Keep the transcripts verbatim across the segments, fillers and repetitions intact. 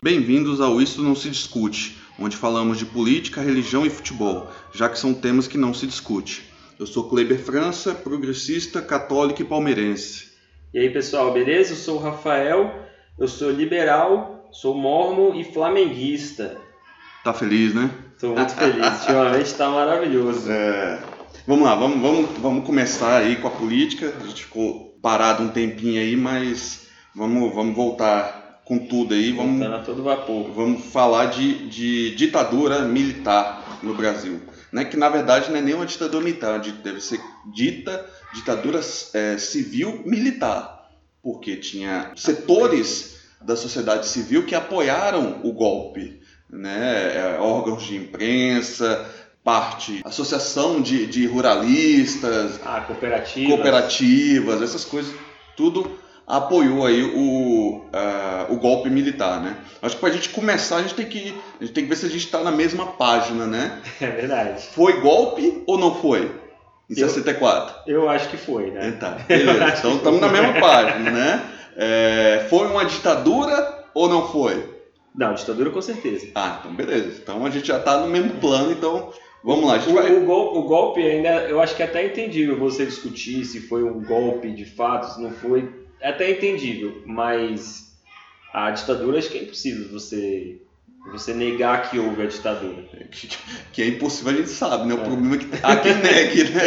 Bem-vindos ao Isso Não Se Discute, onde falamos de política, religião e futebol, já que são temas que não se discute. Eu sou Kleber França, progressista, católico e palmeirense. E aí pessoal, beleza? Eu sou o Rafael, eu sou liberal, sou mormon e flamenguista. Tá feliz, né? Estou muito feliz, ultimamente está maravilhoso. É... Vamos lá, vamos, vamos, vamos começar aí com a política. A gente ficou parado um tempinho aí, mas vamos, vamos voltar com tudo aí. Vamos, Voltando a todo vapor. Vamos falar de, de ditadura militar no Brasil. Né? Que na verdade não é nem uma ditadura militar, deve ser dita ditadura é, civil-militar, porque tinha setores da sociedade civil que apoiaram o golpe, né? Órgãos de imprensa, parte, associação de, de ruralistas, ah, cooperativas. cooperativas, essas coisas, tudo apoiou aí o, uh, o golpe militar, né? Acho que para a gente começar, a gente tem que, a gente tem que ver se a gente está na mesma página, né? É verdade. Foi golpe ou não foi? Em eu, sessenta e quatro? Eu acho que foi, né? Então, beleza. Então estamos na mesma página, né? É, foi uma ditadura ou não foi? Não, ditadura com certeza. Ah, então beleza. Então a gente já está no mesmo plano, então vamos lá. A gente o, vai... o, golpe, o golpe ainda, eu acho que é até entendível você discutir se foi um golpe de fato, se não foi, é até entendível, mas a ditadura acho que é impossível você, você negar que houve a ditadura. Que, que é impossível, a gente sabe, né? O é. problema é que há quem negue, né?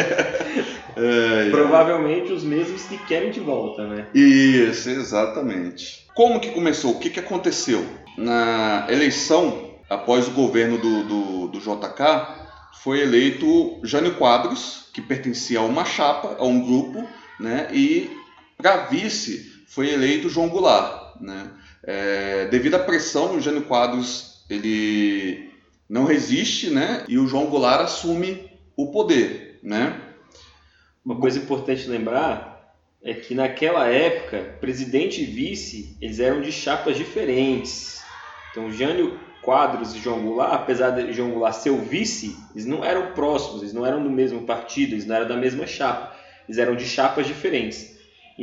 É, Provavelmente é. os mesmos que querem de volta, né? Isso, exatamente. Como que começou? O que, que aconteceu? Na eleição, após o governo do, do, do J K, foi eleito Jânio Quadros, que pertencia a uma chapa, a um grupo, né? E para vice foi eleito João Goulart, né? É, devido à pressão, o Jânio Quadros ele não resiste, né? E o João Goulart assume o poder, né? Uma coisa importante lembrar é que naquela época, presidente e vice, eles eram de chapas diferentes. Então, Jânio Quadros e João Goulart, apesar de João Goulart ser o vice, eles não eram próximos, eles não eram do mesmo partido, eles não eram da mesma chapa, eles eram de chapas diferentes.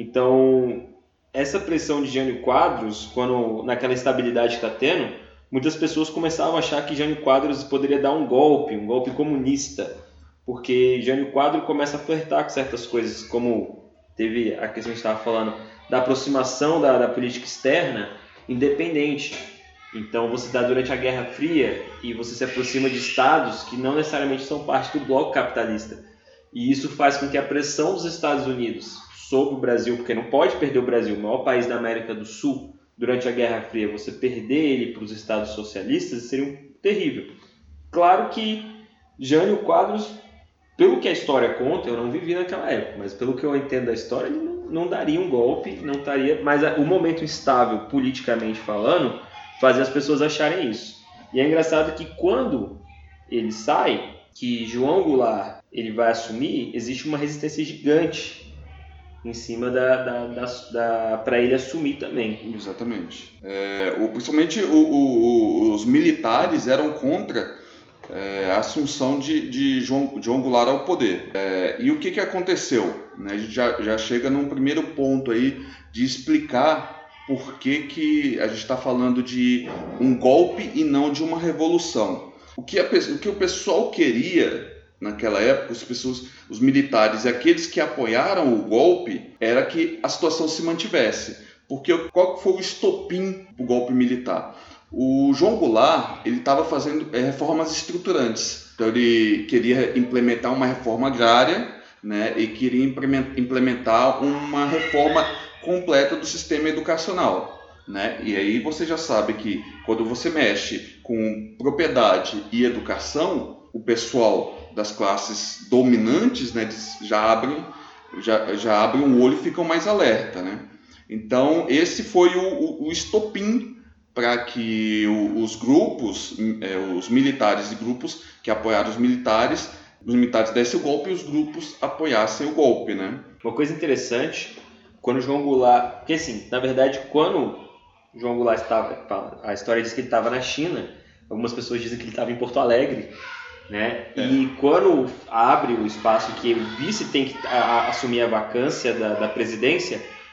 Então, essa pressão de Jânio Quadros, quando, naquela instabilidade que está tendo, muitas pessoas começavam a achar que Jânio Quadros poderia dar um golpe, um golpe comunista, porque Jânio Quadros começa a flertar com certas coisas, como teve a questão que a gente estava falando, da aproximação da, da política externa independente. Então você está durante a Guerra Fria e você se aproxima de estados que não necessariamente são parte do bloco capitalista. E isso faz com que a pressão dos Estados Unidos sobre o Brasil, porque não pode perder o Brasil, o maior país da América do Sul, durante a Guerra Fria, você perder ele para os estados socialistas seria um terrível. Claro que Jânio Quadros, pelo que a história conta, eu não vivi naquela época, mas pelo que eu entendo da história, ele não, não daria um golpe, não estaria, mas o momento instável, politicamente falando, fazia as pessoas acharem isso. E é engraçado que quando ele sai, que João Goulart ele vai assumir, existe uma resistência gigante em cima da, da, da, da para ele assumir também. Exatamente. É, o, principalmente o, o, os militares eram contra é, a assunção de, de João, João Goulart ao poder. É, e o que, que aconteceu? Né? A gente já, já chega num primeiro ponto aí de explicar por que, que a gente está falando de um golpe e não de uma revolução. O que, a, o que o pessoal queria naquela época, as pessoas, os militares e aqueles que apoiaram o golpe, era que a situação se mantivesse. Porque qual foi o estopim do golpe militar? O João Goulart ele estava fazendo é, reformas estruturantes. Então ele queria implementar uma reforma agrária, né, e queria implementar uma reforma completa do sistema educacional, né? E aí você já sabe que quando você mexe com propriedade e educação, o pessoal das classes dominantes, né, já abrem já, já abrem o olho e ficam mais alerta, né? Então esse foi o, o, o estopim para que o, os grupos, é, os militares e grupos que apoiaram os militares, os militares dessem o golpe e os grupos apoiassem o golpe, né? Uma coisa interessante, quando João Goulart, porque assim, na verdade, quando João Goulart estava, a história diz que ele estava na China, algumas pessoas dizem que ele estava em Porto Alegre, né? É. E quando abre o espaço que o vice tem que a, a, assumir a vacância da, da presidência,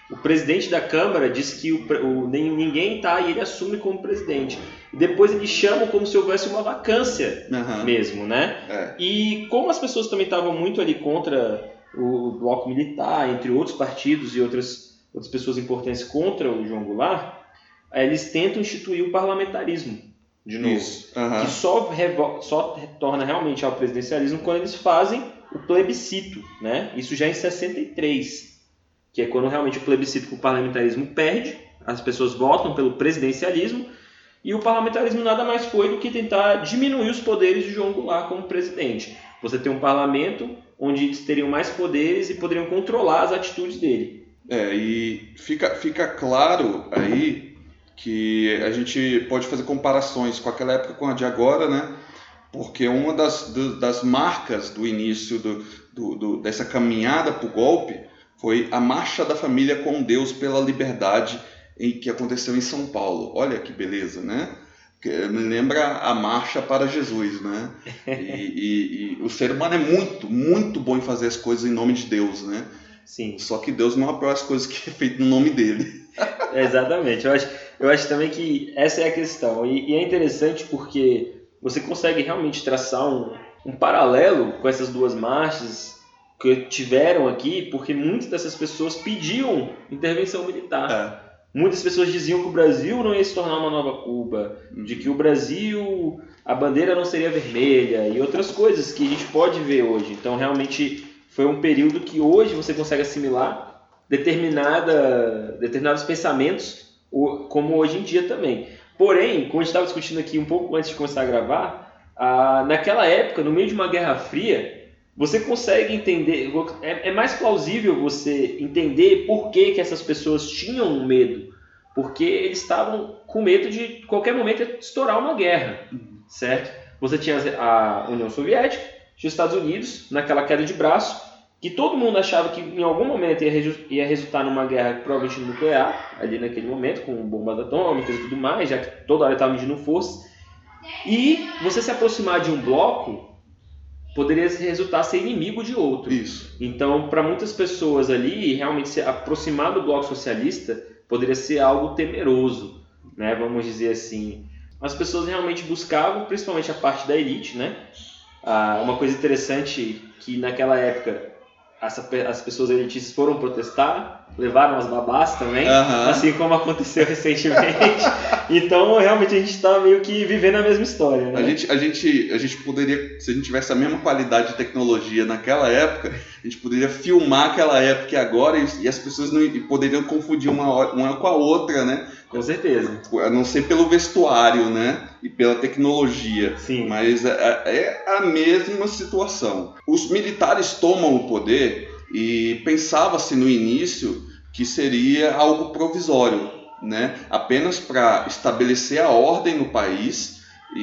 o presidente da Câmara diz que o, o, ninguém está e ele assume como presidente. E depois eles chamam como se houvesse uma vacância uhum. mesmo, né? É. E como as pessoas também estavam muito ali contra o bloco militar, entre outros partidos e outras, outras pessoas importantes contra o João Goulart, eles tentam instituir o parlamentarismo de novo. Uhum. Que só, revo- só retorna realmente ao presidencialismo quando eles fazem o plebiscito, né? Isso já em sessenta e três. Que é quando realmente o plebiscito com o parlamentarismo perde, as pessoas votam pelo presidencialismo, e o parlamentarismo nada mais foi do que tentar diminuir os poderes de João Goulart como presidente. Você tem um parlamento onde eles teriam mais poderes e poderiam controlar as atitudes dele. É, e fica, fica claro aí que a gente pode fazer comparações com aquela época com a de agora, né? Porque uma das, das marcas do início do, do, do, dessa caminhada para o golpe foi a Marcha da Família com Deus pela Liberdade, em, que aconteceu em São Paulo. Olha que beleza, né? Me lembra a Marcha para Jesus, né? E, e, e o ser humano é muito, muito bom em fazer as coisas em nome de Deus, né? Sim. Só que Deus não apoia as coisas que é feito no nome dele. Exatamente. Eu acho, eu acho também que essa é a questão. E, e é interessante porque você consegue realmente traçar um, um paralelo com essas duas marchas que tiveram aqui, porque muitas dessas pessoas pediam intervenção militar. É. Muitas pessoas diziam que o Brasil não ia se tornar uma nova Cuba, uhum. de que o Brasil, a bandeira não seria vermelha e outras coisas que a gente pode ver hoje. Então, realmente, foi um período que hoje você consegue assimilar determinada, determinados pensamentos, como hoje em dia também. Porém, como a gente estava discutindo aqui um pouco antes de começar a gravar, ah, naquela época, no meio de uma Guerra Fria, você consegue entender, é, é mais plausível você entender por que, que essas pessoas tinham medo. Porque eles estavam com medo de, qualquer momento, estourar uma guerra, certo? Você tinha a União Soviética, tinha os Estados Unidos, naquela queda de braço, que todo mundo achava que em algum momento ia, reju- ia resultar numa guerra provavelmente nuclear, ali naquele momento, com bombas atômicas e tudo mais, já que toda hora estava medindo força. E você se aproximar de um bloco poderia resultar ser inimigo de outro. Isso. Então, para muitas pessoas ali, realmente se aproximar do bloco socialista poderia ser algo temeroso, né? Vamos dizer assim. As pessoas realmente buscavam, principalmente a parte da elite, né? Ah, uma coisa interessante que naquela época essa, as pessoas elitistas foram protestar, levaram as babás também, uhum. assim como aconteceu recentemente. Então, realmente, a gente está meio que vivendo a mesma história, né? A gente, a, gente, a gente poderia, se a gente tivesse a mesma qualidade de tecnologia naquela época, a gente poderia filmar aquela época e agora, e, e as pessoas não e poderiam confundir uma, uma com a outra, né? Com certeza. A não ser pelo vestuário, né? E pela tecnologia. Sim. Mas é, é a mesma situação. Os militares tomam o poder e pensava-se no início que seria algo provisório, né? Apenas para estabelecer a ordem no país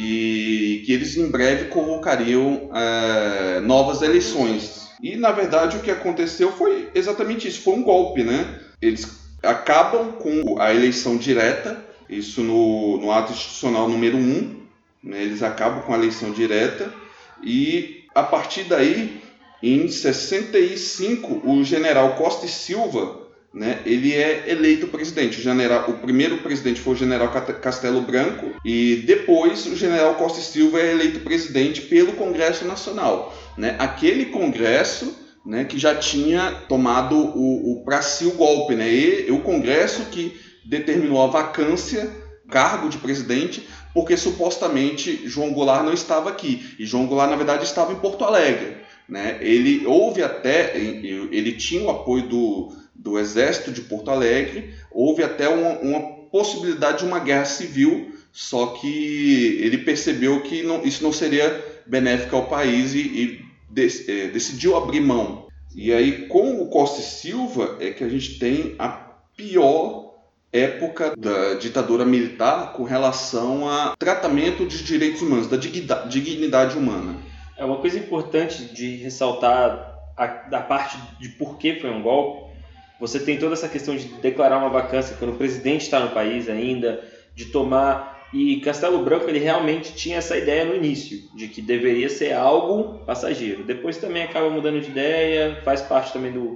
e que eles em breve convocariam é, novas eleições. E, na verdade, o que aconteceu foi exatamente isso. Foi um golpe, né? Eles acabam com a eleição direta, isso no, no ato institucional número um, né? Eles acabam com a eleição direta e, a partir daí, em sessenta e cinco, o general Costa e Silva, né, ele é eleito presidente. O, general, o primeiro presidente foi o general Castelo Branco e depois o general Costa e Silva é eleito presidente pelo Congresso Nacional. Né? Aquele Congresso, né, que já tinha tomado o, o, para si o golpe, né? E o Congresso que determinou a vacância, cargo de presidente, porque supostamente João Goulart não estava aqui. E João Goulart, na verdade, estava em Porto Alegre. Né? Ele houve até, ele tinha o apoio do, do Exército de Porto Alegre, houve até uma, uma possibilidade de uma guerra civil, só que ele percebeu que não, isso não seria benéfico ao país e, e de, é, decidiu abrir mão. E aí, com o Costa e Silva, é que a gente tem a pior época da ditadura militar com relação a tratamento de direitos humanos, da dignidade, dignidade humana. É uma coisa importante de ressaltar a, da parte de por que foi um golpe. Você tem toda essa questão de declarar uma vacância quando o presidente está no país ainda, de tomar... E Castelo Branco, ele realmente tinha essa ideia no início, de que deveria ser algo passageiro. Depois também acaba mudando de ideia, faz parte também do,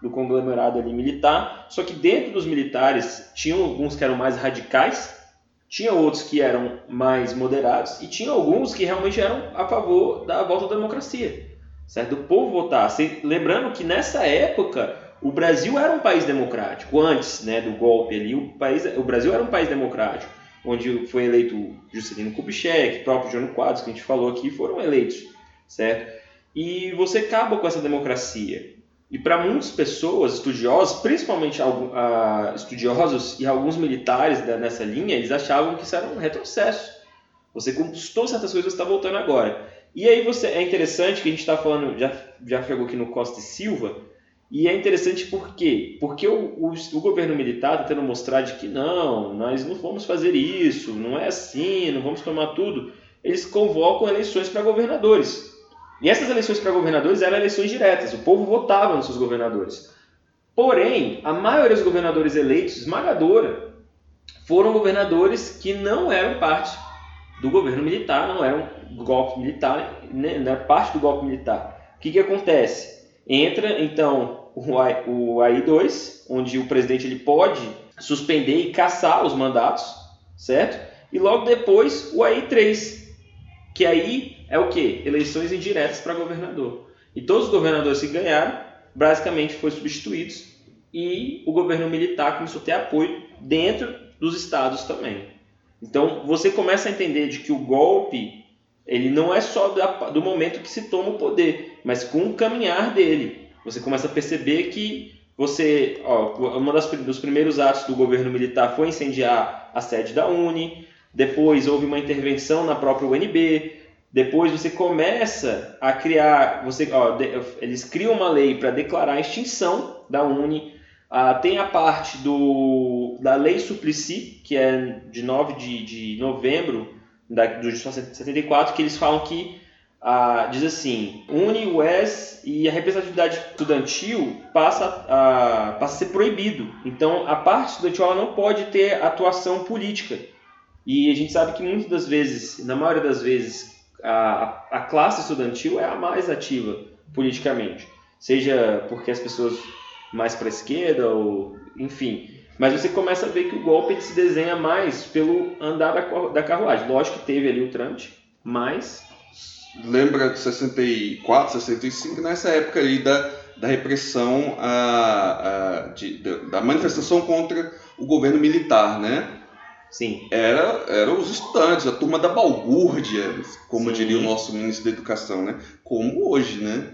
do conglomerado ali militar, só que dentro dos militares tinham alguns que eram mais radicais, tinha outros que eram mais moderados e tinha alguns que realmente eram a favor da volta da democracia, certo? Do povo votar. Lembrando que nessa época o Brasil era um país democrático, antes, né, do golpe ali, o, país, o Brasil era um país democrático, onde foi eleito Juscelino Kubitschek, o próprio Jânio Quadros, que a gente falou aqui, foram eleitos, certo? E você acaba com essa democracia. E para muitas pessoas, estudiosos, principalmente uh, estudiosos e alguns militares da, nessa linha, eles achavam que isso era um retrocesso. Você conquistou certas coisas, você está voltando agora. E aí você, é interessante que a gente está falando, já, já chegou aqui no Costa e Silva, e é interessante por quê? Porque o, o, o governo militar está tentando mostrar de que não, nós não vamos fazer isso, não é assim, não vamos tomar tudo. Eles convocam eleições para governadores. E essas eleições para governadores eram eleições diretas, o povo votava nos seus governadores. Porém, a maioria dos governadores eleitos, esmagadora, foram governadores que não eram parte do governo militar, não eram golpe militar, não era parte do golpe militar. O que, que acontece? Entra, então, o A I dois, onde o presidente ele pode suspender e cassar os mandatos, certo? E logo depois o A I três, que aí é o quê? Eleições indiretas para governador. E todos os governadores que ganharam, basicamente, foram substituídos e o governo militar começou a ter apoio dentro dos estados também. Então, você começa a entender de que o golpe ele não é só do momento que se toma o poder, mas com o caminhar dele. Você começa a perceber que você, ó, uma das dos primeiros atos do governo militar foi incendiar a sede da Uni, depois houve uma intervenção na própria U N B, depois você começa a criar, você, ó, de, eles criam uma lei para declarar a extinção da Uni, ah, tem a parte do, da Lei Suplicy, que é de nove de novembro da, de setenta e quatro, que eles falam que, ah, diz assim, Uni, U E S e a representatividade estudantil passa a, passa a ser proibido. Então, a parte estudantil ela não pode ter atuação política. E a gente sabe que muitas das vezes, na maioria das vezes, a, a classe estudantil é a mais ativa politicamente. Seja porque as pessoas mais para a esquerda, ou enfim. Mas você começa a ver que o golpe ele se desenha mais pelo andar da, da carruagem. Lógico que teve ali o trâmite, mas... Lembra de sessenta e quatro, sessenta e cinco, nessa época aí da, da repressão, a, a, de, da manifestação contra o governo militar, né? Sim. Era, eram os estudantes, a turma da balbúrdia, como Sim. diria o nosso ministro da Educação, né? Como hoje, né?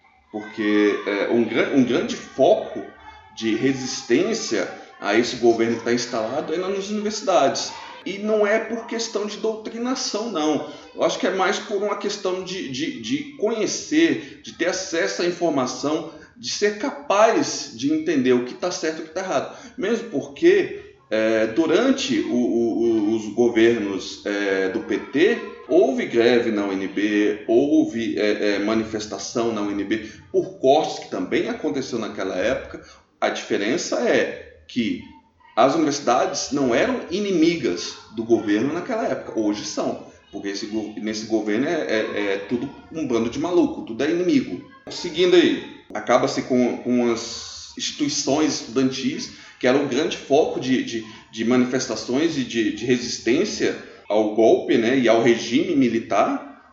Porque é, um, um grande foco de resistência a esse governo que está instalado é nas universidades. E não é por questão de doutrinação, não. Eu acho que é mais por uma questão de, de, de conhecer, de ter acesso à informação, de ser capaz de entender o que está certo e o que está errado. Mesmo porque, é, durante o, o, os governos é, do P T, houve greve na U N B, houve é, é, manifestação na U N B por cortes, que também aconteceu naquela época. A diferença é que as universidades não eram inimigas do governo naquela época, hoje são, porque esse, nesse governo é, é, é tudo um bando de maluco, tudo é inimigo. Seguindo aí, acaba-se com, com as instituições estudantis, que eram um grande foco de, de, de manifestações e de, de resistência ao golpe, né, e ao regime militar.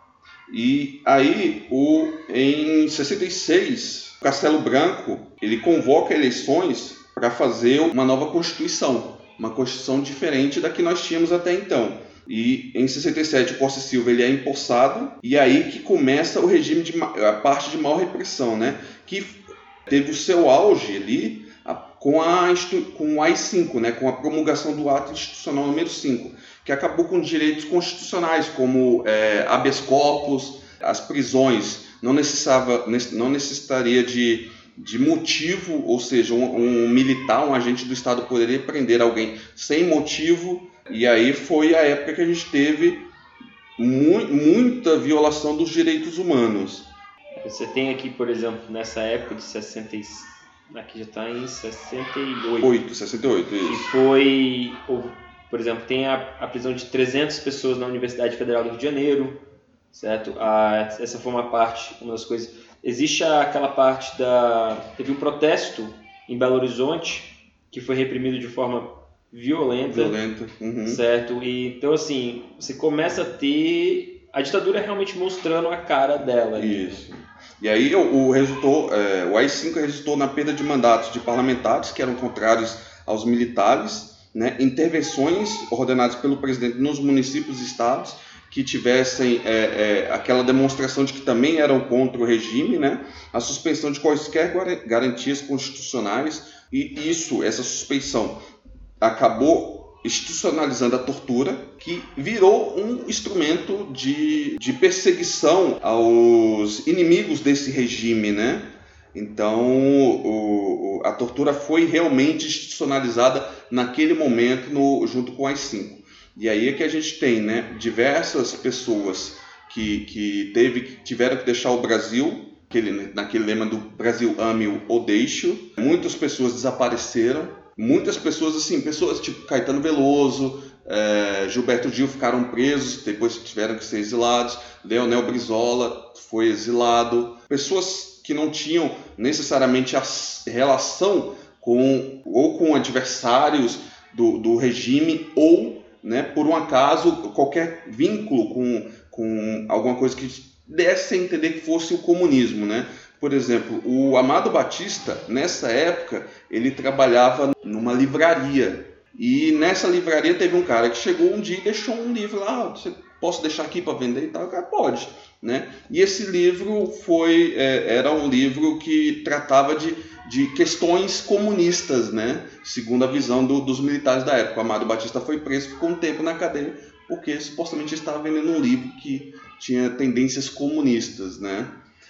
E aí, o, em sessenta e seis, o Castelo Branco ele convoca eleições para fazer uma nova Constituição, uma Constituição diferente da que nós tínhamos até então. E em sessenta e sete o Costa e Silva ele é empossado, e aí que começa o regime, de, a parte de maior repressão, né? Que teve o seu auge ali a, com, a, com o A I cinco, né? Com a promulgação do Ato Institucional número cinco, que acabou com direitos constitucionais, como é, habeas corpus, as prisões, não, necessitava, não necessitaria de... de motivo, ou seja, um, um militar, um agente do Estado poderia prender alguém sem motivo, e aí foi a época que a gente teve mu- muita violação dos direitos humanos. Você tem aqui, por exemplo, nessa época de sessenta e... aqui já está em sessenta e oito. oito, sessenta e oito, isso. Que foi, por exemplo, tem a, a prisão de trezentas pessoas na Universidade Federal do Rio de Janeiro, certo? A, essa foi uma parte, uma das coisas... existe aquela parte da... Teve um protesto em Belo Horizonte que foi reprimido de forma violenta. Violenta. Uhum. Certo? E, então, assim, você começa a ter a ditadura realmente mostrando a cara dela. Isso. E aí o, o, resultou, é, o A I cinco resultou na perda de mandatos de parlamentares que eram contrários aos militares, né, intervenções ordenadas pelo presidente nos municípios e estados que tivessem é, é, aquela demonstração de que também eram contra o regime, né, a suspensão de quaisquer garantias constitucionais, e isso, essa suspensão, acabou institucionalizando a tortura, que virou um instrumento de, de perseguição aos inimigos desse regime, né? Então, o, a tortura foi realmente institucionalizada naquele momento no, junto com o A I cinco. E aí é que a gente tem, né, diversas pessoas que, que, teve, que tiveram que deixar o Brasil, aquele, naquele lema do Brasil ame-o ou deixe-o. Muitas pessoas desapareceram. Muitas pessoas, assim, pessoas tipo Caetano Veloso, é, Gilberto Gil ficaram presos, depois tiveram que ser exilados. Leonel Brizola foi exilado. Pessoas que não tinham necessariamente a relação com, ou com adversários do, do regime, ou, né, por um acaso, qualquer vínculo com, com alguma coisa que desse a entender que fosse o comunismo, né? Por exemplo, o Amado Batista, nessa época, ele trabalhava numa livraria. E nessa livraria teve um cara que chegou um dia e deixou um livro lá. Ah, você posso deixar aqui para vender e tal? O cara pode, né? E esse livro foi, é, era um livro que tratava de, de questões comunistas, né? Segundo a visão do, dos militares da época. O Amado Batista foi preso, ficou um tempo na cadeia, porque supostamente estava vendendo um livro que tinha tendências comunistas, né?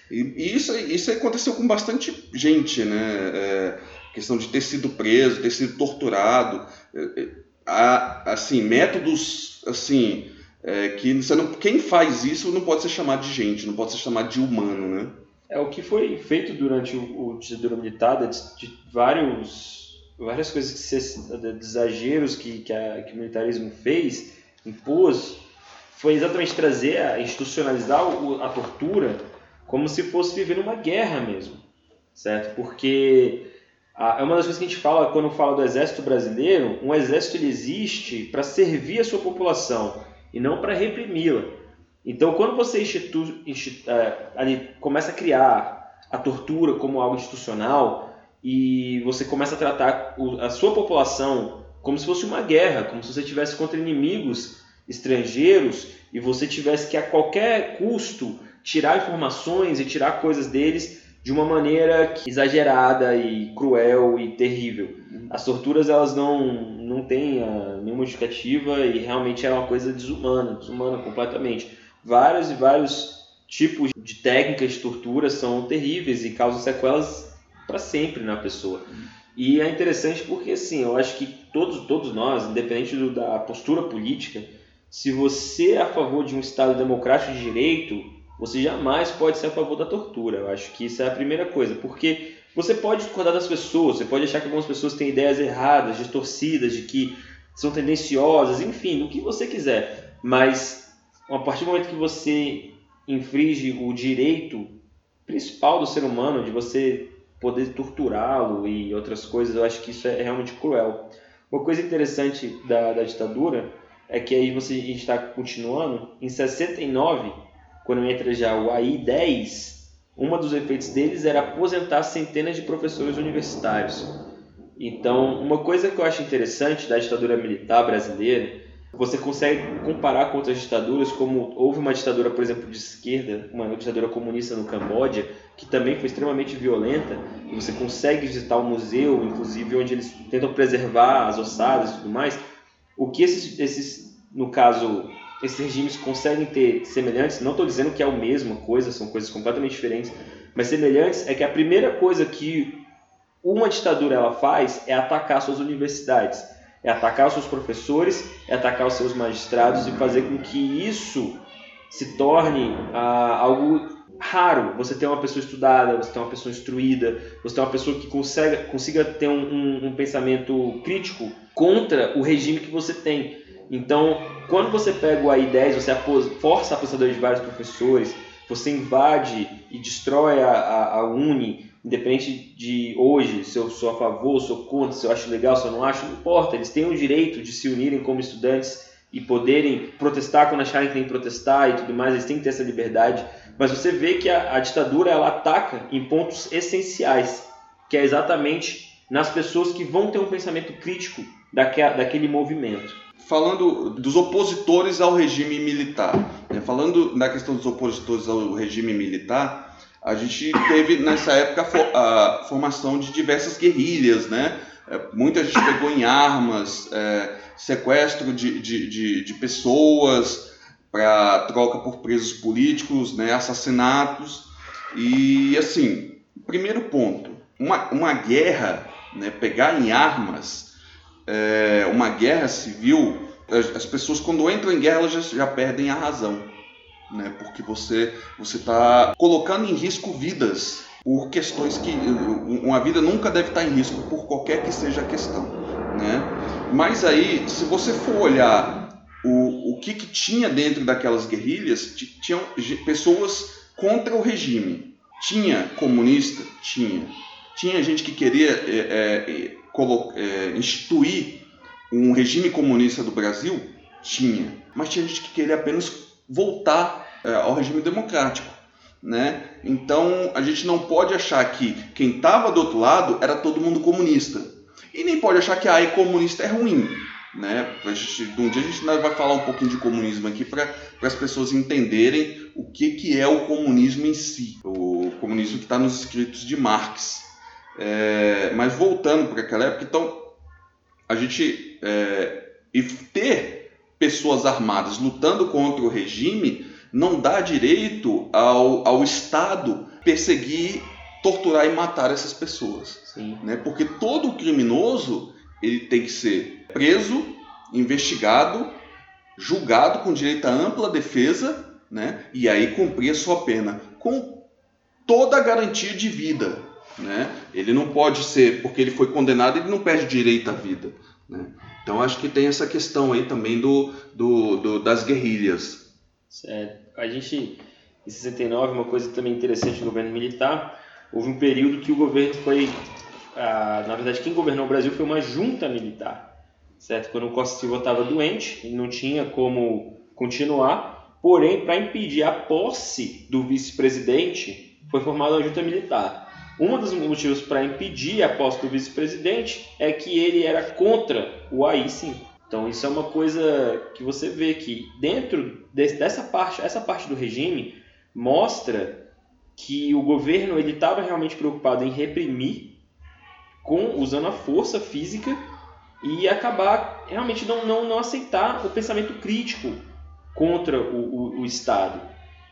E isso, isso aconteceu com bastante gente, né? É, questão de ter sido preso, ter sido torturado, é, há, assim, métodos, assim, é, que você não, quem faz isso não pode ser chamado de gente, não pode ser chamado de humano, né? É o que foi feito durante o, o ditadura militar, de, de vários, várias coisas, que se, de exageros que, que, a, que o militarismo fez, impôs, foi exatamente trazer, a institucionalizar o, a tortura como se fosse viver numa guerra mesmo, certo? Porque é uma das coisas que a gente fala quando fala do exército brasileiro. Um exército ele existe para servir a sua população e não para reprimi-la. Então, quando você institu, institu, é, ali, começa a criar a tortura como algo institucional e você começa a tratar a sua população como se fosse uma guerra, como se você estivesse contra inimigos estrangeiros e você tivesse que a qualquer custo tirar informações e tirar coisas deles de uma maneira exagerada e cruel e terrível. As torturas elas não, não têm uh, nenhuma justificativa e realmente é uma coisa desumana, desumana completamente. Vários e vários tipos de técnicas de tortura são terríveis e causam sequelas para sempre na pessoa. E é interessante porque, assim, eu acho que todos, todos nós, independente do, da postura política, se você é a favor de um Estado democrático de direito, você jamais pode ser a favor da tortura. Eu acho que isso é a primeira coisa, porque você pode discordar das pessoas, você pode achar que algumas pessoas têm ideias erradas, distorcidas, de que são tendenciosas, enfim, do que você quiser. Mas a partir do momento que você infringe o direito principal do ser humano, de você poder torturá-lo e outras coisas, eu acho que isso é realmente cruel. Uma coisa interessante da, da ditadura é que aí você, a gente está continuando, em sessenta e nove, quando entra já o A I dez, um dos efeitos deles era aposentar centenas de professores universitários. Então, uma coisa que eu acho interessante da ditadura militar brasileira, você consegue comparar com outras ditaduras, como houve uma ditadura, por exemplo, de esquerda, uma ditadura comunista no Camboja, que também foi extremamente violenta, e você consegue visitar o museu, inclusive, onde eles tentam preservar as ossadas e tudo mais. O que esses, esses no caso... esses regimes conseguem ter semelhantes, não estou dizendo que é a mesma coisa, são coisas completamente diferentes, mas semelhantes é que a primeira coisa que uma ditadura ela faz é atacar suas universidades, é atacar os seus professores, é atacar os seus magistrados e fazer com que isso se torne ah, algo raro. Você tem uma pessoa estudada, você tem uma pessoa instruída, você tem uma pessoa que consiga, consiga ter um, um, um pensamento crítico contra o regime que você tem. Então, quando você pega o A I dez, você força a aposentadoria de vários professores, você invade e destrói a, a, a Uni, independente de hoje, se eu sou a favor, se eu contra, se eu acho legal, se eu não acho, não importa. Eles têm o direito de se unirem como estudantes e poderem protestar quando acharem que tem que protestar e tudo mais, eles têm que ter essa liberdade. Mas você vê que a, a ditadura ela ataca em pontos essenciais, que é exatamente nas pessoas que vão ter um pensamento crítico daque, daquele movimento. Falando dos opositores ao regime militar, né? Falando na questão dos opositores ao regime militar, a gente teve nessa época a formação de diversas guerrilhas, né? Muita gente pegou em armas, é, sequestro de, de, de, de pessoas para troca por presos políticos, né? Assassinatos. E assim, primeiro ponto, uma, uma guerra, né? Pegar em armas, é, uma guerra civil, as, as pessoas quando entram em guerra elas já, já perdem a razão, né? Porque você você está colocando em risco vidas por questões que uma vida nunca deve estar em risco por qualquer que seja a questão, né? Mas aí, se você for olhar o, o que, que tinha dentro daquelas guerrilhas, tinham pessoas contra o regime. Tinha comunista? Tinha. Tinha gente que queria é, é, colo- é, instituir um regime comunista do Brasil? Tinha. Mas tinha gente que queria apenas voltar é, ao regime democrático, né? Então a gente não pode achar que quem estava do outro lado era todo mundo comunista. E nem pode achar que a AI comunista é ruim, né? A gente, um dia a gente vai falar um pouquinho de comunismo aqui para as pessoas entenderem o que, que é o comunismo em si. O comunismo que está nos escritos de Marx. É, mas voltando para aquela época, então a gente é, e ter pessoas armadas lutando contra o regime não dá direito ao, ao Estado perseguir, torturar e matar essas pessoas. Sim. Né? Porque todo criminoso ele tem que ser preso, investigado, julgado com direito à ampla defesa, né? E aí cumprir a sua pena com toda a garantia de vida. Né? Ele não pode ser, porque ele foi condenado, ele não perde direito à vida. Né? Então acho que tem essa questão aí também do, do, do, das guerrilhas. Certo. A gente, em sessenta e nove, uma coisa também interessante do governo militar, houve um período que o governo foi, ah, na verdade quem governou o Brasil foi uma junta militar, certo? Quando o Costa Silva estava doente, ele não tinha como continuar, porém para impedir a posse do vice-presidente foi formada a junta militar. Um dos motivos para impedir a posse do vice-presidente é que ele era contra o A I cinco. Então isso é uma coisa que você vê que dentro dessa parte, essa parte do regime mostra que o governo ele estava realmente preocupado em reprimir, com, usando a força física e acabar realmente não, não, não aceitar o pensamento crítico contra o, o, o Estado.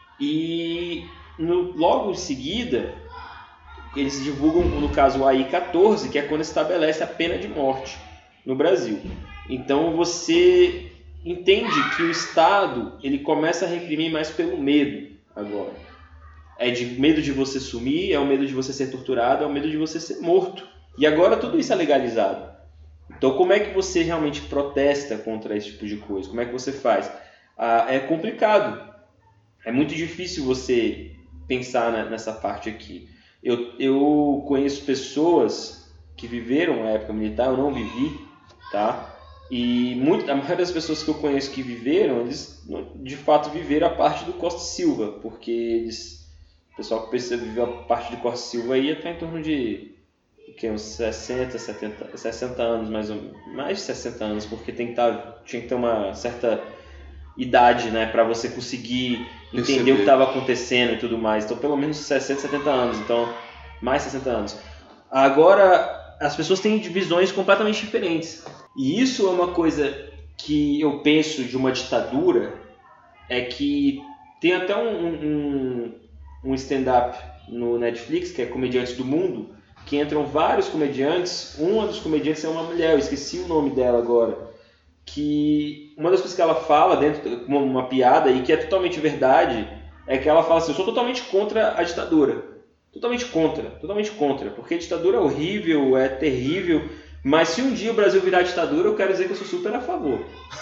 E no, logo em seguida eles divulgam, no caso, o A I quatorze, que é quando estabelece a pena de morte no Brasil. Então você entende que o Estado ele começa a reprimir mais pelo medo agora. É de medo de você sumir, é o medo de você ser torturado, é o medo de você ser morto. E agora tudo isso é legalizado. Então como é que você realmente protesta contra esse tipo de coisa? Como é que você faz? Ah, é complicado. É muito difícil você pensar na, nessa parte aqui. Eu, eu conheço pessoas que viveram a época militar, eu não vivi, tá? E muito, a maioria das pessoas que eu conheço que viveram, eles de fato viveram a parte do Costa Silva, porque eles, o pessoal que viveu a parte de Costa Silva aí está em torno de que, uns sessenta, setenta, sessenta anos, mais, ou, mais de sessenta anos, porque tem que tá, tinha que ter uma certa idade, né, para você conseguir entender Perceber. o que estava acontecendo e tudo mais. Então, pelo menos sessenta, setenta anos, então mais sessenta anos. Agora, as pessoas têm visões completamente diferentes. E isso é uma coisa que eu penso de uma ditadura, é que tem até um, um, um stand-up no Netflix, que é Comediantes do Mundo, que entram vários comediantes. Um dos comediantes é uma mulher, eu esqueci o nome dela agora, que uma das coisas que ela fala dentro, uma, uma piada, e que é totalmente verdade, é que ela fala assim: eu sou totalmente contra a ditadura. Totalmente contra, totalmente contra, porque a ditadura é horrível, é terrível, Mas se um dia o Brasil virar ditadura, eu quero dizer que eu sou super a favor.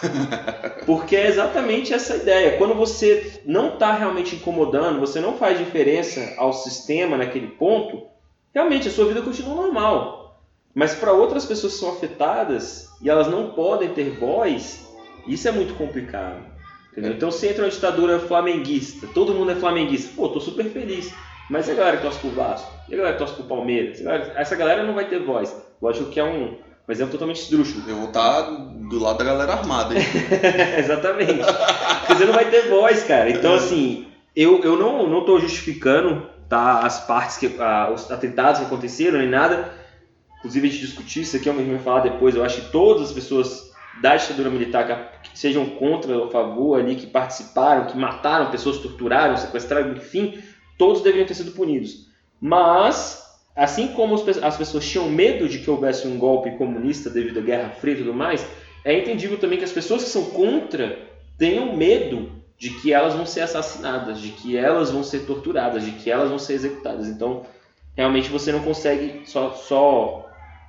Porque é exatamente essa ideia. Quando você não está realmente incomodando, você não faz diferença ao sistema naquele ponto, realmente a sua vida continua normal. Mas para outras pessoas que são afetadas e elas não podem ter voz, isso é muito complicado. Entendeu? Então se entra uma ditadura flamenguista, todo mundo é flamenguista, pô, tô super feliz. Mas e a galera que torce pro Vasco? E a galera que torce pro Palmeiras? Essa galera não vai ter voz. Lógico que é um, um exemplo totalmente esdrúxulo. Eu vou estar do lado da galera armada, hein? Exatamente. Você não vai ter voz, cara. Então, assim, eu, eu não, não tô justificando, tá, as partes, que, ah, os atentados que aconteceram, nem nada. Inclusive, a gente discutir isso aqui, eu mesmo vou falar depois. Eu acho que todas as pessoas da ditadura militar que sejam contra ou a favor ali, que participaram, que mataram pessoas, torturaram, sequestraram, enfim, todos deveriam ter sido punidos. Mas, assim como as pessoas tinham medo de que houvesse um golpe comunista devido à Guerra Fria e tudo mais, é entendível também que as pessoas que são contra tenham medo de que elas vão ser assassinadas, de que elas vão ser torturadas, de que elas vão ser executadas. Então, realmente você não consegue só, só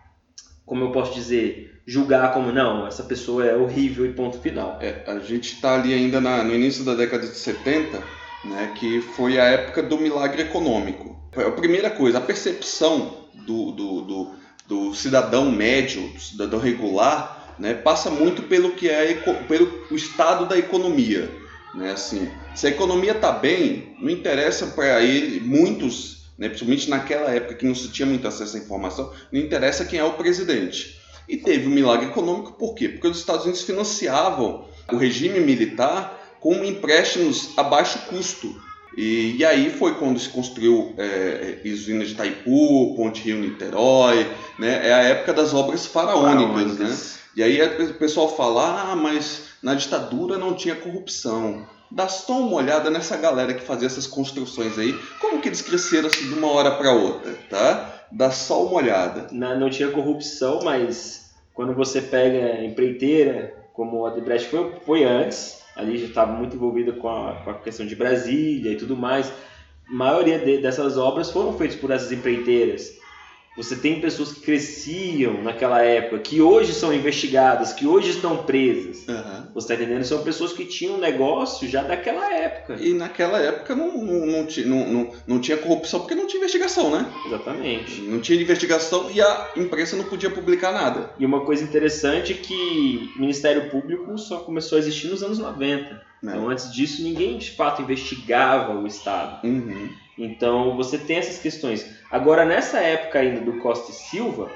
como eu posso dizer, julgar como, não, essa pessoa é horrível e ponto final. É, a gente está ali ainda na, no início da década de setenta, né, que foi a época do milagre econômico. A primeira coisa, a percepção do, do, do, do cidadão médio, do cidadão regular, né, passa muito pelo que é pelo o estado da economia. Né, assim, se a economia está bem, não interessa para ele, muitos, né, principalmente naquela época que não se tinha muito acesso à informação, não interessa quem é o presidente. E teve um milagre econômico por quê? Porque os Estados Unidos financiavam o regime militar com empréstimos a baixo custo. E, e aí foi quando se construiu é, usinas de Itaipu, Ponte Rio-Niterói, né? É a época das obras faraônicas. Né? E aí o pessoal fala, ah, mas na ditadura não tinha corrupção. Dá só uma olhada nessa galera que fazia essas construções aí, como que eles cresceram assim de uma hora para outra, tá? Dá só uma olhada. Não, não tinha corrupção, mas quando você pega empreiteira, como a Odebrecht foi, foi antes, ali já estava muito envolvida com a, com a questão de Brasília e tudo mais. A maioria de, dessas obras foram feitas por essas empreiteiras. Você tem pessoas que cresciam naquela época, que hoje são investigadas, que hoje estão presas. Uhum. Você está entendendo? São pessoas que tinham negócio já daquela época. E naquela época não, não, não, não, não, não tinha corrupção porque não tinha investigação, né? Exatamente. Não tinha investigação e a imprensa não podia publicar nada. E uma coisa interessante é que o Ministério Público só começou a existir nos anos noventa. É. Então antes disso ninguém de fato investigava o Estado. Uhum. Então você tem essas questões. Agora nessa época ainda do Costa e Silva,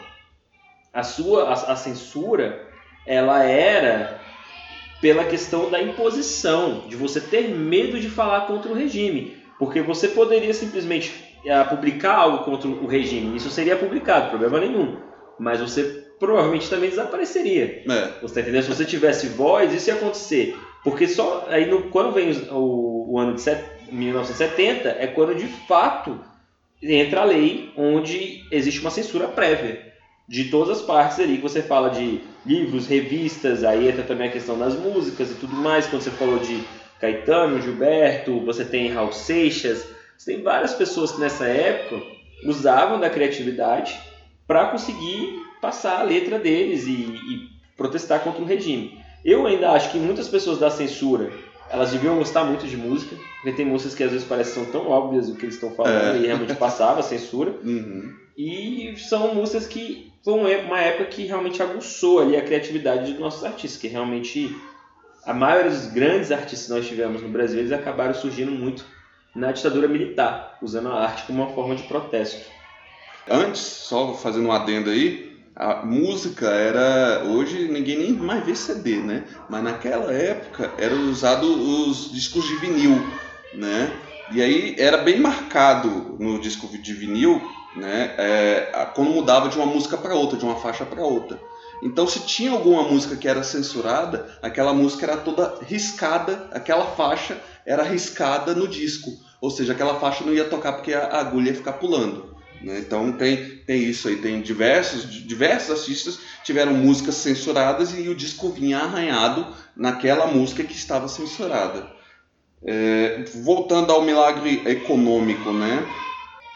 a sua a, a censura ela era pela questão da imposição, de você ter medo de falar contra o regime, porque você poderia simplesmente uh, publicar algo contra o regime, isso seria publicado, problema nenhum, mas você provavelmente também desapareceria. É. Você tá entendendo? Se você tivesse voz, isso ia acontecer, porque só aí no, quando vem o, o ano de set, mil novecentos e setenta é quando de fato entra a lei onde existe uma censura prévia de todas as partes ali, que você fala de livros, revistas, aí entra também a questão das músicas e tudo mais, quando você falou de Caetano, Gilberto, você tem Raul Seixas, você tem várias pessoas que nessa época usavam da criatividade para conseguir passar a letra deles e, e protestar contra o regime. Eu ainda acho que muitas pessoas da censura, elas deviam gostar muito de música, porque tem músicas que às vezes parecem são tão óbvias o que eles estão falando, é. E realmente passava a censura. Uhum. E são músicas que foi uma época que realmente aguçou ali a criatividade dos nossos artistas, que realmente a maioria dos grandes artistas que nós tivemos no Brasil, eles acabaram surgindo muito na ditadura militar, usando a arte como uma forma de protesto. Antes, só fazendo um adendo aí, a música era... Hoje ninguém nem mais vê C D, né? Mas naquela época eram usados os discos de vinil, né? E aí era bem marcado no disco de vinil, né? É, quando mudava de uma música para outra, de uma faixa para outra. Então, se tinha alguma música que era censurada, aquela música era toda riscada, aquela faixa era riscada no disco. Ou seja, aquela faixa não ia tocar porque a agulha ia ficar pulando. Então tem, tem isso aí, tem diversos, diversos artistas tiveram músicas censuradas e o disco vinha arranhado naquela música que estava censurada. É, voltando ao milagre econômico, né?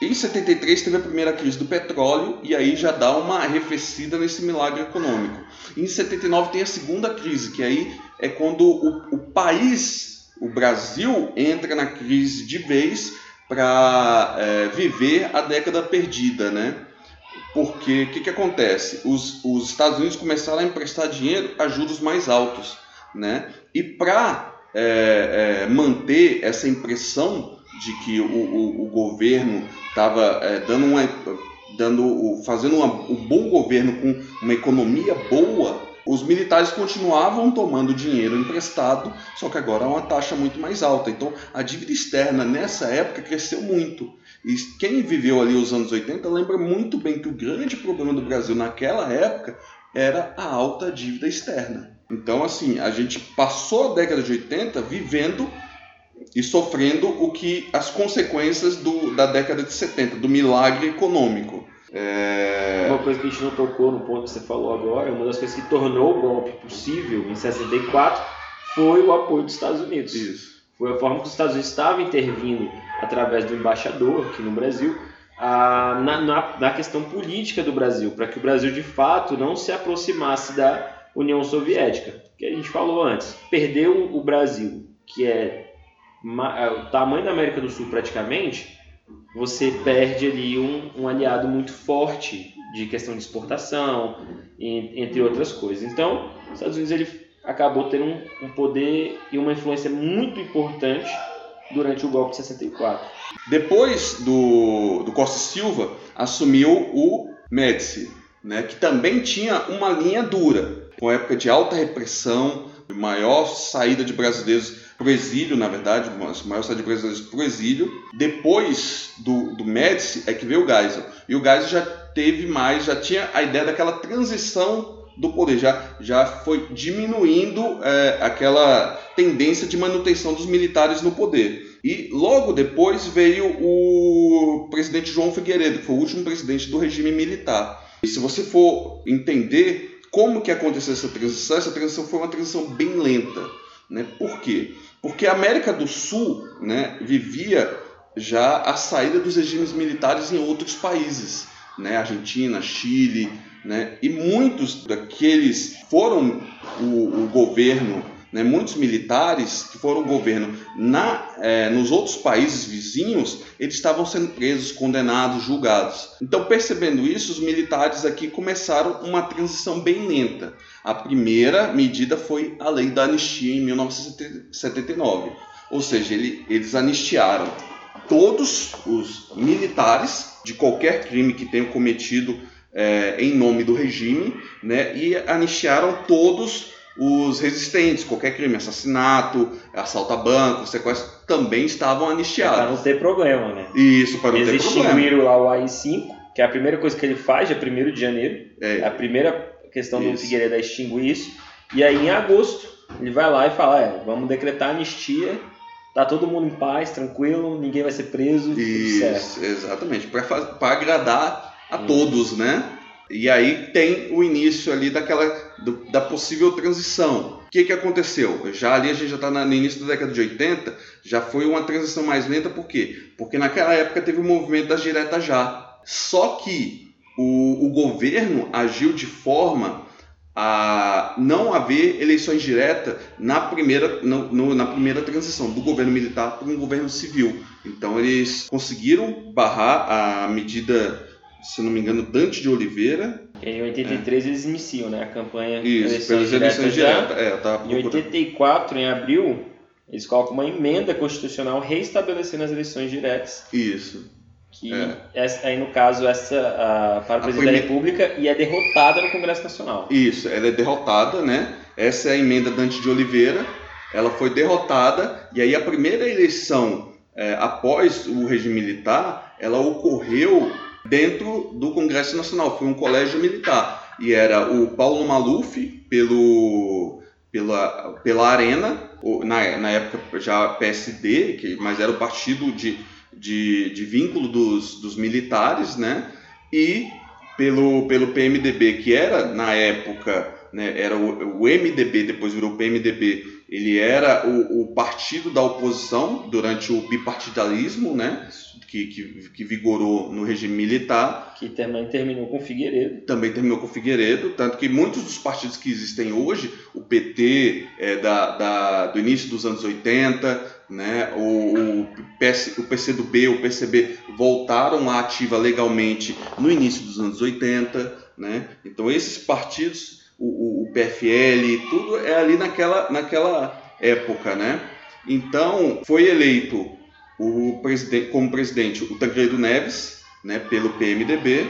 Em setenta e três teve a primeira crise do petróleo e aí já dá uma arrefecida nesse milagre econômico. Em setenta e nove tem a segunda crise, que aí é quando o, o país, o Brasil, entra na crise de vez para é, viver a década perdida, né? Porque o que, que acontece? Os, os Estados Unidos começaram a emprestar dinheiro a juros mais altos, né? E para é, é, manter essa impressão de que o, o, o governo estava é, dando uma, dando, fazendo uma, um bom governo com uma economia boa, os militares continuavam tomando dinheiro emprestado, só que agora é uma taxa muito mais alta. Então a dívida externa nessa época cresceu muito. E quem viveu ali os anos oitenta lembra muito bem que o grande problema do Brasil naquela época era a alta dívida externa. Então assim, a gente passou a década de oitenta vivendo e sofrendo o que as consequências do, da década de setenta, do milagre econômico. É... Uma coisa que a gente não tocou no ponto que você falou agora, uma das coisas que tornou o golpe possível em sessenta e quatro foi o apoio dos Estados Unidos. Isso. Foi a forma que os Estados Unidos estavam intervindo através do embaixador aqui no Brasil a, na, na, na questão política do Brasil, para que o Brasil de fato não se aproximasse da União Soviética. Que a gente falou antes, perdeu o Brasil, que é o tamanho da América do Sul praticamente, você perde ali um, um aliado muito forte de questão de exportação, entre outras coisas. Então, os Estados Unidos ele acabou tendo um, um poder e uma influência muito importante durante o golpe de sessenta e quatro. Depois do, do Costa e Silva, assumiu o Médici, né, que também tinha uma linha dura, com época de alta repressão, maior saída de brasileiros para o exílio, na verdade, a maior saída de brasileiros para o exílio. Depois do, do Médici é que veio o Geisel. E o Geisel já teve mais, já tinha a ideia daquela transição do poder, já, já foi diminuindo é, aquela tendência de manutenção dos militares no poder. E logo depois veio o presidente João Figueiredo, que foi o último presidente do regime militar. E se você for entender como que aconteceu essa transição, essa transição foi uma transição bem lenta. Né? Por quê? Porque a América do Sul, né, vivia já a saída dos regimes militares em outros países, né? Argentina, Chile, né? E muitos daqueles foram o, o governo, né? Muitos militares que foram o governo na, é, nos outros países vizinhos, eles estavam sendo presos, condenados, julgados. Então, percebendo isso, os militares aqui começaram uma transição bem lenta. A primeira medida foi a Lei da Anistia em mil novecentos e setenta e nove. Ou seja, ele, eles anistiaram todos os militares de qualquer crime que tenham cometido é, em nome do regime, né, e anistiaram todos os resistentes, qualquer crime, assassinato, assalto a banco, sequestro, também estavam anistiados. Para não ter problema, né? Isso, para não eles ter problema. Eles extinguiram lá o A I cinco, que é a primeira coisa que ele faz, é primeiro de janeiro. É, é a primeira questão isso. do Figueiredo é extinguir isso. E aí, em agosto, ele vai lá e fala, é, vamos decretar anistia, tá todo mundo em paz, tranquilo, ninguém vai ser preso, isso, tudo certo. Exatamente, para agradar a isso. todos, né? E aí tem o início ali daquela, do, da possível transição. O que, que aconteceu? Já ali a gente já está no início da década de oitenta, já foi uma transição mais lenta, por quê? Porque naquela época teve o movimento das diretas já. Só que o, o governo agiu de forma a não haver eleições diretas na primeira, no, no, na primeira transição do governo militar para um governo civil. Então eles conseguiram barrar a medida, se não me engano, Dante de Oliveira. Em oitenta e três é. eles iniciam, né, a campanha Isso, eleições pelas eleições diretas. É, tá em oitenta e quatro, em abril, eles colocam uma emenda constitucional reestabelecendo as eleições diretas. Isso. Que é. essa, aí, no caso, essa a, para o presidente da República e é derrotada no Congresso Nacional. Isso, ela é derrotada, né? Essa é a emenda Dante de Oliveira. Ela foi derrotada e aí a primeira eleição é, após o regime militar, ela ocorreu dentro do Congresso Nacional, foi um colégio militar, e era o Paulo Maluf pelo, pela, pela Arena, na, na época já P S D, que, mas era o partido de, de, de vínculo dos, dos militares, né? E pelo, pelo P M D B, que era na época, né, era o, o M D B, depois virou P M D B, ele era o, o partido da oposição durante o bipartidarismo, né, que, que, que vigorou no regime militar. Que também terminou com Figueiredo. Também terminou com Figueiredo, tanto que muitos dos partidos que existem hoje, o P T é, da, da, do início dos anos oitenta, né, o, o, P S, o P C do B, o P C B, voltaram à ativa legalmente no início dos anos oitenta, né? Então esses partidos, o, o P F L, tudo é ali naquela, naquela época, né? Então foi eleito o presidente, como presidente o Tancredo Neves, né, pelo P M D B,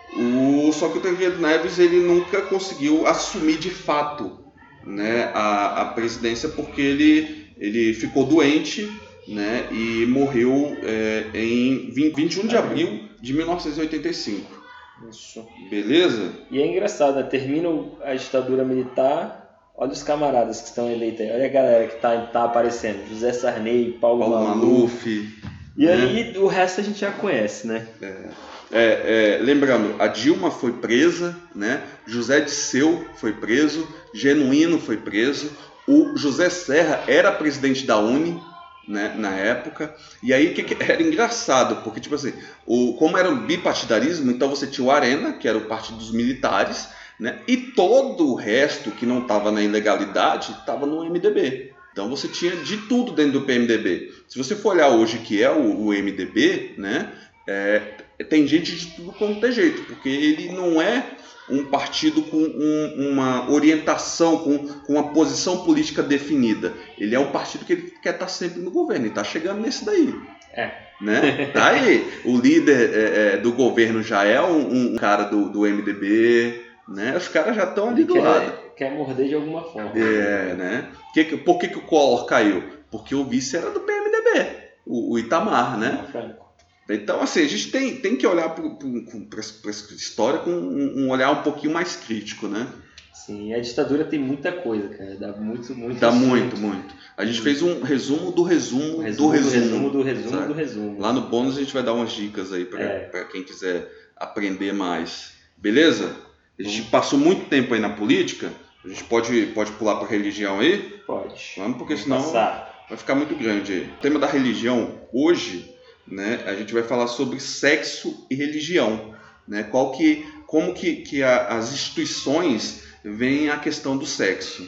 o, só que o Tancredo Neves ele nunca conseguiu assumir de fato, né, a, a presidência porque ele, ele ficou doente, né, e morreu é, em vinte e um de abril de mil novecentos e oitenta e cinco. Isso. Beleza? E é engraçado, né? Termina a ditadura militar, olha os camaradas que estão eleitos aí, olha a galera que está tá aparecendo, José Sarney, Paulo, Paulo Maluf. Maluf. E né? aí o resto a gente já conhece, né? É. É, é, lembrando, a Dilma foi presa, né? José Disseu foi preso, Genuíno foi preso, o José Serra era presidente da UNE, né, na época, e aí que, que era engraçado, porque tipo assim, o, como era o bipartidarismo, então você tinha o Arena, que era o partido dos militares, né, e todo o resto que não estava na ilegalidade estava no M D B. Então você tinha de tudo dentro do P M D B. Se você for olhar hoje que é o, o M D B, né, é, tem gente de tudo quanto é jeito, porque ele não é um partido com um, uma orientação, com, com uma posição política definida. Ele é um partido que ele quer estar sempre no governo, e está chegando nesse daí. É. Né? Tá aí. O líder é, é, do governo já é um, um cara do, do M D B, né? Os caras já estão ali do quer, lado. Quer morder de alguma forma. É, né? Que, por que, que o Collor caiu? Porque o vice era do P M D B, o, o Itamar, né? Franco. Então, assim, a gente tem, tem que olhar para essa história com um, um olhar um pouquinho mais crítico, né? Sim, a ditadura tem muita coisa, cara. Dá muito, muito Dá assunto. muito, muito. A gente fez um resumo do resumo, resumo do resumo. Do resumo, do resumo, sabe? do resumo. Lá no bônus a gente vai dar umas dicas aí para é. quem quiser aprender mais. Beleza? A gente hum. passou muito tempo aí na política. A gente pode, pode pular para religião aí? Pode. Vamos, porque Vamos senão passar. Vai ficar muito grande aí. O tema da religião hoje... Né, a gente vai falar sobre sexo e religião, né, qual que, como que, que a, as instituições veem a questão do sexo.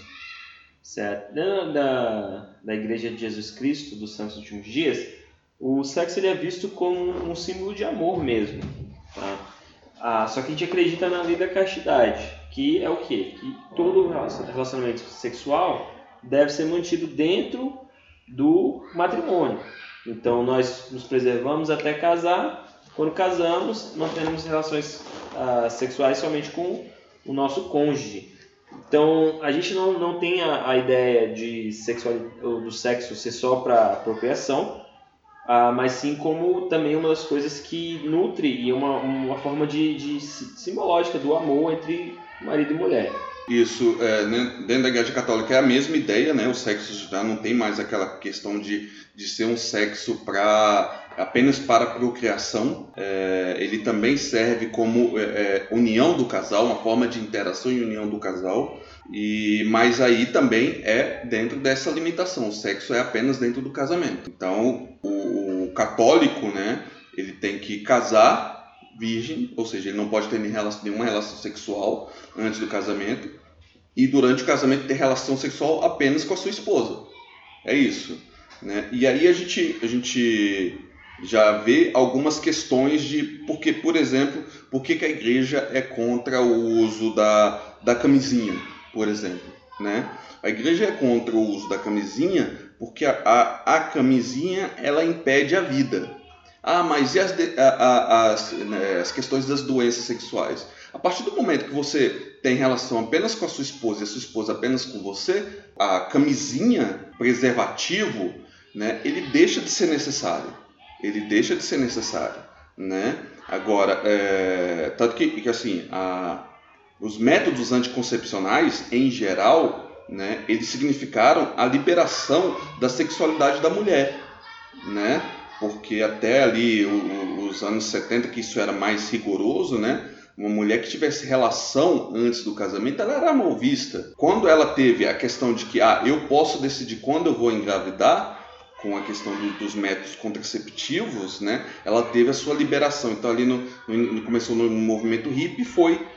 Certo. Dentro da, da Igreja de Jesus Cristo dos Santos Últimos Dias, o sexo ele é visto como um símbolo de amor mesmo. Tá? Ah, só que a gente acredita na lei da castidade, que é o quê? Que todo relacionamento sexual deve ser mantido dentro do matrimônio. Então, nós nos preservamos até casar. Quando casamos, mantemos relações ah, sexuais somente com o nosso cônjuge. Então, a gente não, não tem a, a ideia de sexual, do sexo ser só para procriação, ah, mas sim como também uma das coisas que nutre e uma, uma forma de, de simbológica do amor entre marido e mulher. Isso, é, dentro da Igreja Católica é a mesma ideia, né? O sexo já não tem mais aquela questão de, de ser um sexo pra, apenas para procriação. É, ele também serve como é, união do casal, uma forma de interação e união do casal. E, mas aí também é dentro dessa limitação, o sexo é apenas dentro do casamento. Então, o, o católico, né, ele tem que casar virgem, ou seja, ele não pode ter nenhuma relação sexual antes do casamento e durante o casamento ter relação sexual apenas com a sua esposa. É isso, né? E aí a gente, a gente já vê algumas questões de porque, por exemplo, por que, que a igreja é contra o uso da, da camisinha, por exemplo, né? A igreja é contra o uso da camisinha porque a, a, a camisinha ela impede a vida. Ah, mas e as, a, a, as, né, as questões das doenças sexuais? A partir do momento que você tem relação apenas com a sua esposa e a sua esposa apenas com você, a camisinha, preservativo, né, ele deixa de ser necessário. Ele deixa de ser necessário, né? Agora, é, tanto que, que assim, a, os métodos anticoncepcionais, em geral, né, eles significaram a liberação da sexualidade da mulher, né? Porque até ali o, os anos setenta, que isso era mais rigoroso, né? Uma mulher que tivesse relação antes do casamento, ela era mal vista. Quando ela teve a questão de que ah, eu posso decidir quando eu vou engravidar, com a questão do, dos métodos contraceptivos, né, ela teve a sua liberação. Então ali no, no, começou no movimento hippie e foi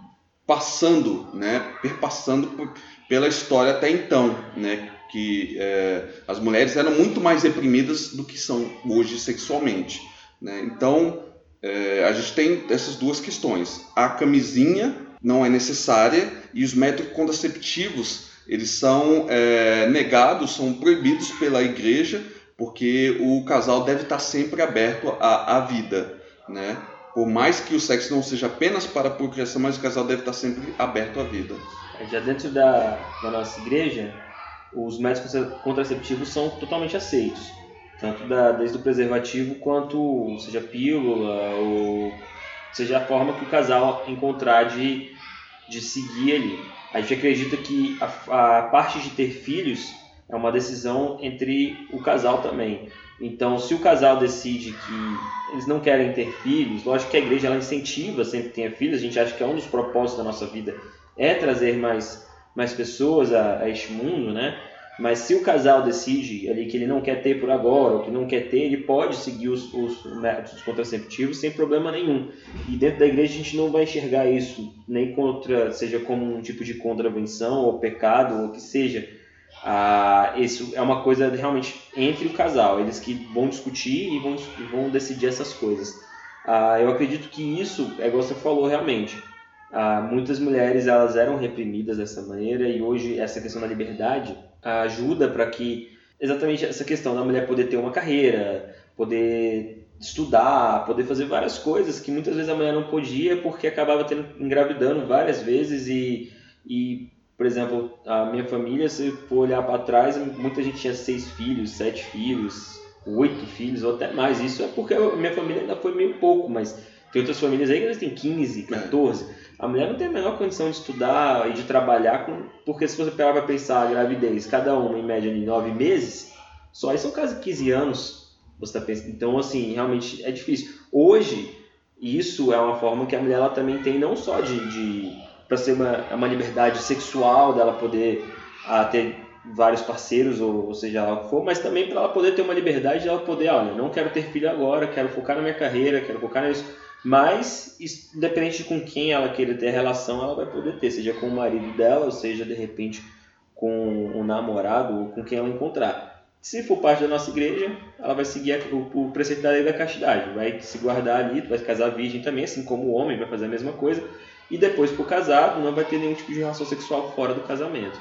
passando, né, perpassando por, pela história até então, né, que é, as mulheres eram muito mais reprimidas do que são hoje sexualmente, né? Então é, a gente tem essas duas questões. A camisinha não é necessária e os métodos contraceptivos eles são é, negados, são proibidos pela igreja, porque o casal deve estar sempre aberto à, à vida, né? Por mais que o sexo não seja apenas para a procriação, mas o casal deve estar sempre aberto à vida. Já dentro da, da nossa igreja, os métodos contraceptivos são totalmente aceitos, tanto da, desde o preservativo quanto seja pílula ou seja a forma que o casal encontrar de, de seguir ali. A gente acredita que a, a parte de ter filhos é uma decisão entre o casal também. Então, se o casal decide que eles não querem ter filhos, lógico que a igreja ela incentiva sempre que tenha filhos, a gente acha que é um dos propósitos da nossa vida é trazer mais, mais pessoas a, a este mundo, né? Mas se o casal decide ali que ele não quer ter por agora, ou que não quer ter, ele pode seguir os, os métodos contraceptivos sem problema nenhum. E dentro da igreja a gente não vai enxergar isso nem contra, seja como um tipo de contravenção ou pecado, ou o que seja. Ah, isso é uma coisa realmente entre o casal, eles que vão discutir e vão, vão decidir essas coisas. Ah, eu acredito que isso, é igual você falou realmente. Ah, muitas mulheres elas eram reprimidas dessa maneira e hoje essa questão da liberdade ajuda para que exatamente essa questão da mulher poder ter uma carreira, poder estudar, poder fazer várias coisas que muitas vezes a mulher não podia porque acabava tendo, engravidando várias vezes e, e, por exemplo, a minha família, se for olhar para trás, muita gente tinha seis filhos, sete filhos, oito filhos ou até mais. Isso é porque a minha família ainda foi meio pouco, mas tem outras famílias aí que eles têm quinze, quatorze. A mulher não tem a menor condição de estudar e de trabalhar, com, porque se você pegar para pensar a gravidez, cada uma em média de nove meses, só aí são quase quinze anos. Você tá pensando. Então, assim, realmente é difícil. Hoje, isso é uma forma que a mulher ela também tem, não só de, de para ser uma, uma liberdade sexual, dela poder a, ter vários parceiros, ou, ou seja lá o que for, mas também para ela poder ter uma liberdade de ela poder, olha, não quero ter filho agora, quero focar na minha carreira, quero focar nisso. Mas, independente de com quem ela queira ter relação, ela vai poder ter, seja com o marido dela, ou seja, de repente, com o namorado, ou com quem ela encontrar. Se for parte da nossa igreja, ela vai seguir o, o preceito da lei da castidade, vai se guardar ali, vai casar virgem também, assim como o homem vai fazer a mesma coisa, e depois, por casado, não vai ter nenhum tipo de relação sexual fora do casamento.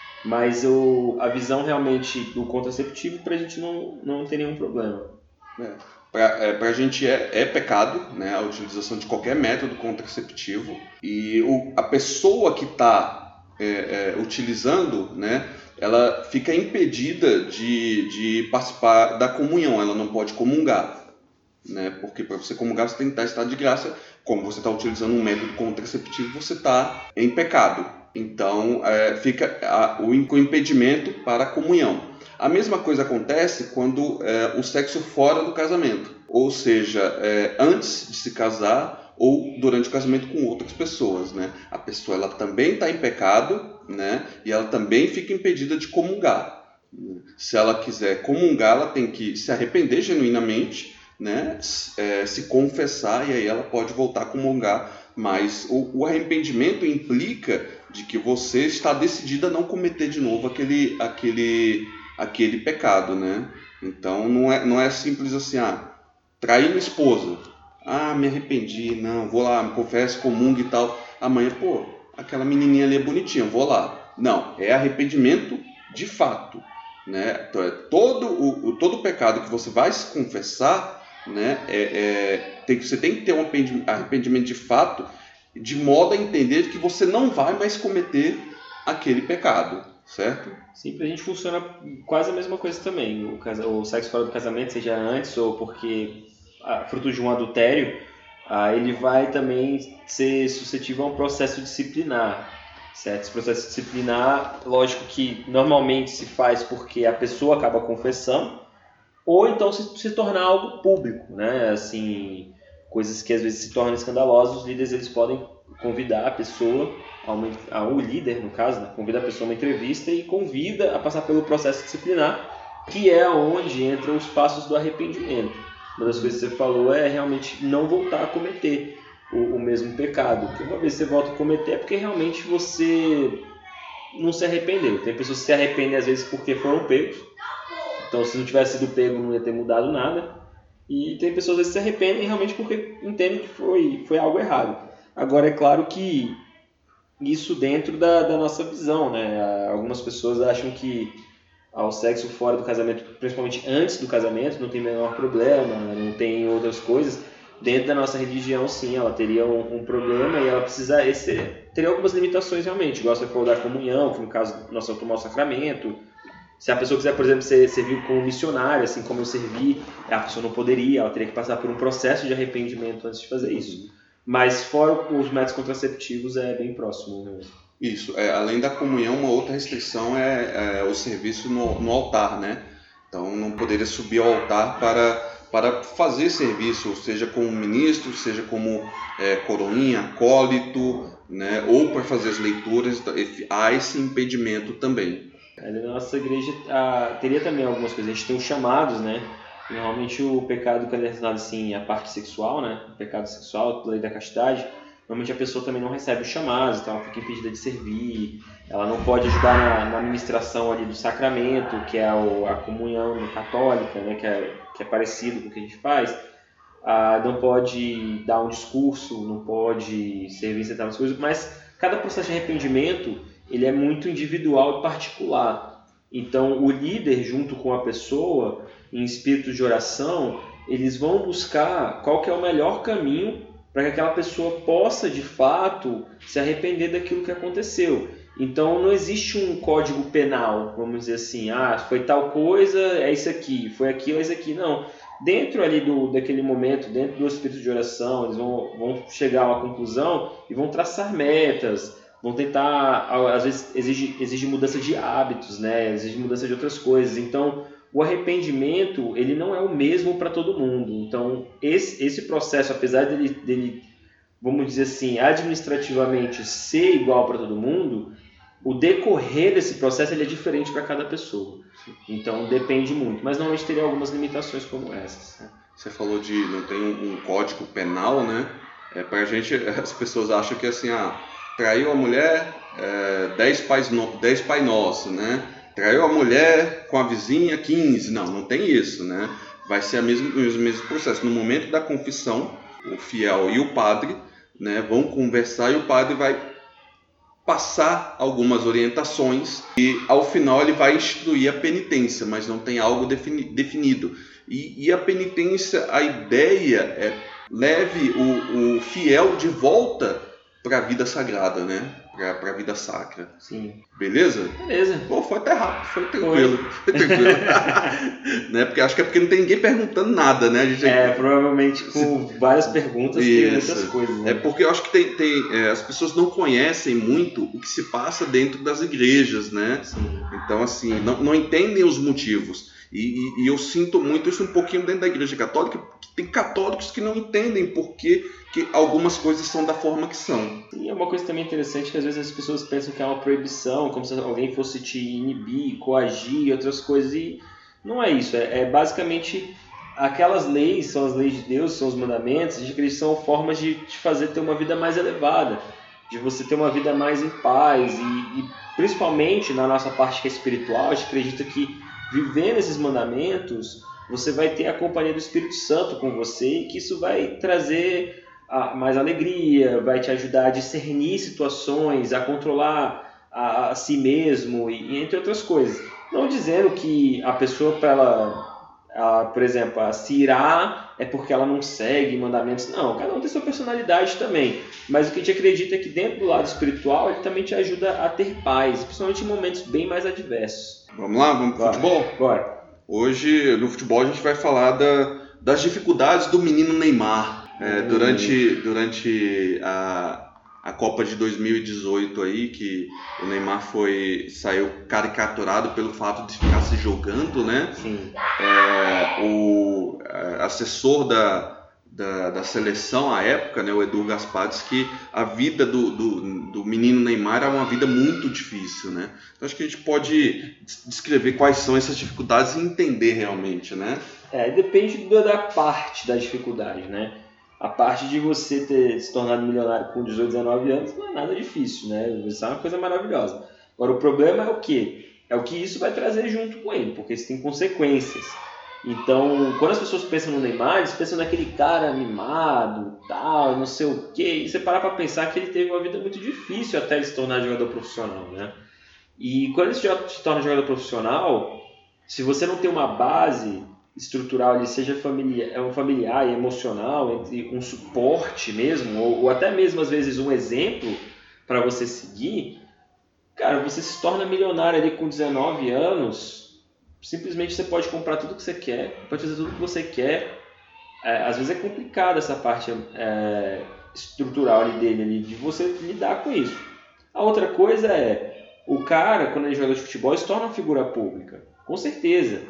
Mas o, a visão realmente do contraceptivo, pra gente não, não tem nenhum problema. É. Para é, a gente é, é pecado, né, a utilização de qualquer método contraceptivo e o, a pessoa que está é, é, utilizando, né, ela fica impedida de, de participar da comunhão, ela não pode comungar, né, porque para você comungar você tem que estar em estado de graça, como você está utilizando um método contraceptivo você está em pecado, então é, fica a, o impedimento para a comunhão. A mesma coisa acontece quando é, o sexo fora do casamento, ou seja, é, antes de se casar ou durante o casamento com outras pessoas, né? A pessoa ela também está em pecado, né? E ela também fica impedida de comungar. Se ela quiser comungar, ela tem que se arrepender genuinamente, né? É, se confessar e aí ela pode voltar a comungar. Mas o, o arrependimento implica de que você está decidida a não cometer de novo aquele... aquele aquele pecado, né? Então não é, não é simples assim, ah, trair minha esposa, ah, me arrependi, não, vou lá, me confesso, comungo e tal, amanhã, pô, aquela menininha ali é bonitinha, vou lá. Não, é arrependimento de fato, né? Então, é todo o, o todo o pecado que você vai se confessar, né? É, é, tem, você tem que ter um arrependimento de fato, de modo a entender que você não vai mais cometer aquele pecado. Certo? Sim, pra gente funciona quase a mesma coisa também. O, casa, o sexo fora do casamento, seja antes ou porque ah, fruto de um adultério, ah, ele vai também ser suscetível a um processo disciplinar. Certo? Esse processo disciplinar, lógico que normalmente se faz porque a pessoa acaba confessando, ou então se, se tornar algo público, né? Assim, coisas que às vezes se tornam escandalosas, os líderes eles podem convidar a pessoa, a uma, a, o líder no caso, né? Convida a pessoa a uma entrevista e convida a passar pelo processo disciplinar, que é onde entram os passos do arrependimento. Uma das coisas que você falou é realmente não voltar a cometer o, o mesmo pecado. Porque uma vez que você volta a cometer é porque realmente você não se arrependeu. Tem pessoas que se arrependem às vezes porque foram pegos. Então se não tivesse sido pego não ia ter mudado nada. E tem pessoas que se arrependem realmente porque entendem que foi, foi algo errado. Agora, é claro que isso dentro da, da nossa visão, né? Algumas pessoas acham que o sexo fora do casamento, principalmente antes do casamento, não tem menor problema, não tem outras coisas. Dentro da nossa religião, sim, ela teria um, um problema e ela precisa, esse, teria algumas limitações realmente. Igual você falou da comunhão, que no caso nós vamos tomar o sacramento. Se a pessoa quiser, por exemplo, ser, servir como missionária, assim como eu servi, a pessoa não poderia, ela teria que passar por um processo de arrependimento antes de fazer isso. Mas fora os métodos contraceptivos é bem próximo. Né? Isso, é, além da comunhão, uma outra restrição é, é o serviço no, no altar, né? Então não poderia subir ao altar para, para fazer serviço, seja como ministro, seja como é, coroinha, acólito, né? Ou para fazer as leituras, há esse impedimento também. Na nossa igreja ah, teria também algumas coisas, a gente tem os chamados, né? Normalmente o pecado que é relacionado assim, à parte sexual, né? O pecado sexual, lei da castidade, normalmente a pessoa também não recebe os chamados, então ela fica impedida de servir, ela não pode ajudar na, na administração ali do sacramento, que é o, a comunhão católica, né? que, é, que é parecido com o que a gente faz, ah, não pode dar um discurso, não pode servir em certas coisas, mas cada processo de arrependimento ele é muito individual e particular. Então o líder junto com a pessoa, em espírito de oração, eles vão buscar qual que é o melhor caminho para que aquela pessoa possa, de fato, se arrepender daquilo que aconteceu. Então, não existe um código penal, vamos dizer assim, ah, foi tal coisa, é isso aqui, foi aquilo, é isso aqui. Não. Dentro ali do, daquele momento, dentro do espírito de oração, eles vão, vão chegar a uma conclusão e vão traçar metas, vão tentar, às vezes, exige, exige mudança de hábitos, né? Exige mudança de outras coisas. Então, o arrependimento, ele não é o mesmo para todo mundo. Então, esse, esse processo, apesar dele, dele, vamos dizer assim, administrativamente ser igual para todo mundo, o decorrer desse processo ele é diferente para cada pessoa. Então, depende muito. Mas, normalmente, teria algumas limitações como essas. Você falou de não tem um, um código penal, né? É, pra gente, as pessoas acham que, assim, ah, traiu a mulher, é, dez pais no, dez pai nosso, né? Traiu a mulher com a vizinha, quinze. Não, não tem isso, né? Vai ser a mesmo, o mesmo processo. No momento da confissão, o fiel e o padre, né, vão conversar e o padre vai passar algumas orientações e, ao final, ele vai instruir a penitência, mas não tem algo defini, definido. E, e a penitência, a ideia é leve o, o fiel de volta para a vida sagrada, né? Para a vida sacra. Sim. Beleza? Beleza. Pô, foi até rápido, foi tranquilo. Foi, foi tranquilo. Né? Porque acho que é porque não tem ninguém perguntando nada, né? A gente... É, provavelmente com várias perguntas Isso. tem muitas coisas. Né? É porque eu acho que tem, tem, é, as pessoas não conhecem muito o que se passa dentro das igrejas, né? Sim. Então, assim, não, não entendem os motivos. E, e, e eu sinto muito isso um pouquinho dentro da igreja católica, porque tem católicos que não entendem por que, que algumas coisas são da forma que são. E é uma coisa também interessante que às vezes as pessoas pensam que é uma proibição, como se alguém fosse te inibir, coagir e outras coisas, e não é isso. É, é basicamente aquelas leis, são as leis de Deus, são os mandamentos, a gente acredita que são formas de te fazer ter uma vida mais elevada, de você ter uma vida mais em paz, e, e principalmente na nossa parte que é espiritual, a gente acredita que vivendo esses mandamentos, você vai ter a companhia do Espírito Santo com você e que isso vai trazer a, mais alegria, vai te ajudar a discernir situações, a controlar a, a si mesmo, e, e entre outras coisas. Não dizendo que a pessoa, para ela, ela, por exemplo, a se irar é porque ela não segue mandamentos. Não, cada um tem sua personalidade também. Mas o que a gente acredita é que dentro do lado espiritual, ele também te ajuda a ter paz, principalmente em momentos bem mais adversos. Vamos lá? Vamos pro futebol? Bora. Hoje, no futebol, a gente vai falar da, das dificuldades do menino Neymar. É, durante durante a, a Copa de dois mil e dezoito, aí, que o Neymar foi, saiu caricaturado pelo fato de ficar se jogando, né? Sim. É, o é, assessor da, da, da seleção à época, né, o Edu Gaspar, disse que a vida do, do, do menino Neymar era uma vida muito difícil, né? Então acho que a gente pode descrever quais são essas dificuldades e entender realmente, né? É, depende da parte da dificuldade, né? A parte de você ter se tornado milionário com dezoito, dezenove anos não é nada difícil, né? Isso é uma coisa maravilhosa. Agora, o problema é o quê? É o que isso vai trazer junto com ele, porque isso tem consequências. Então, quando as pessoas pensam no Neymar, eles pensam naquele cara animado, tal, não sei o quê. E você parar para pensar que ele teve uma vida muito difícil até ele se tornar jogador profissional, né? E quando ele se torna jogador profissional, se você não tem uma base estrutural, ele seja familiar, é um familiar e emocional, entre um suporte mesmo, ou, ou até mesmo às vezes um exemplo para você seguir, cara, você se torna milionário ali com dezenove anos. Simplesmente você pode comprar tudo que você quer, pode fazer tudo que você quer. É, às vezes é complicado essa parte é, estrutural ali dele, ali, de você lidar com isso. A outra coisa é, o cara, quando ele joga de futebol, se torna uma figura pública, com certeza.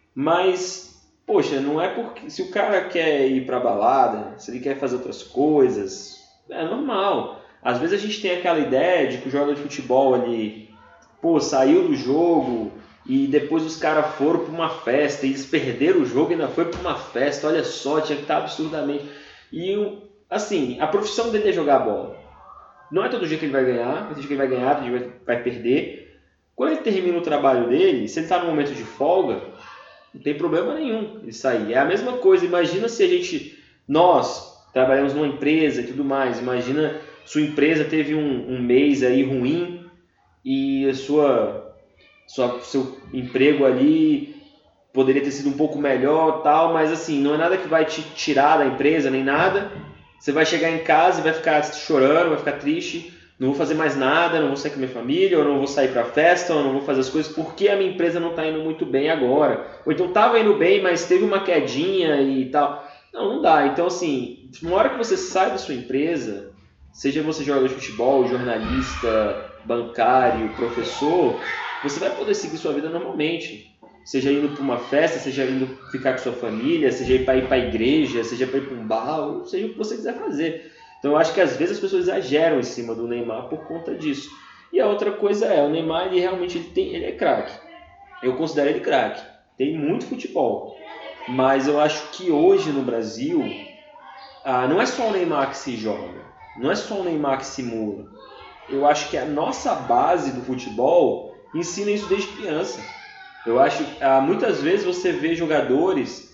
Mas, poxa, não é porque... Se o cara quer ir pra balada, se ele quer fazer outras coisas, é normal. Às vezes a gente tem aquela ideia de que o jogador de futebol ali, pô, saiu do jogo... E depois os caras foram para uma festa, e eles perderam o jogo e ainda foi para uma festa, olha só, tinha que estar absurdamente. E assim, a profissão dele é jogar bola. Não é todo dia que ele vai ganhar, tem dia que ele vai ganhar, tem dia que ele vai perder. Quando ele termina o trabalho dele, se ele está no momento de folga, não tem problema nenhum ele sair. É a mesma coisa, imagina se a gente, nós, trabalhamos numa empresa e tudo mais, imagina sua empresa teve um, um mês aí ruim e a sua... Sua, seu emprego ali poderia ter sido um pouco melhor, tal, mas assim, não é nada que vai te tirar da empresa, nem nada. Você vai chegar em casa e vai ficar chorando, vai ficar triste, não vou fazer mais nada, não vou sair com a minha família, ou não vou sair pra festa, ou não vou fazer as coisas porque a minha empresa não está indo muito bem agora. Ou então estava indo bem, mas teve uma quedinha e tal. Não, não dá. Então assim, uma hora que você sai da sua empresa, seja você jogador de futebol, jornalista, bancário, professor... Você vai poder seguir sua vida normalmente, seja indo para uma festa, seja indo ficar com sua família, seja para ir para a igreja, seja para ir para um bar, ou seja o que você quiser fazer. Então eu acho que às vezes as pessoas exageram em cima do Neymar por conta disso. E a outra coisa é, o Neymar ele realmente ele tem, ele é craque. Eu considero ele craque. Tem muito futebol. Mas eu acho que hoje no Brasil, ah, não é só o Neymar que se joga, não é só o Neymar que simula. Eu acho que a nossa base do futebol ensina isso desde criança. Eu acho que ah, muitas vezes você vê jogadores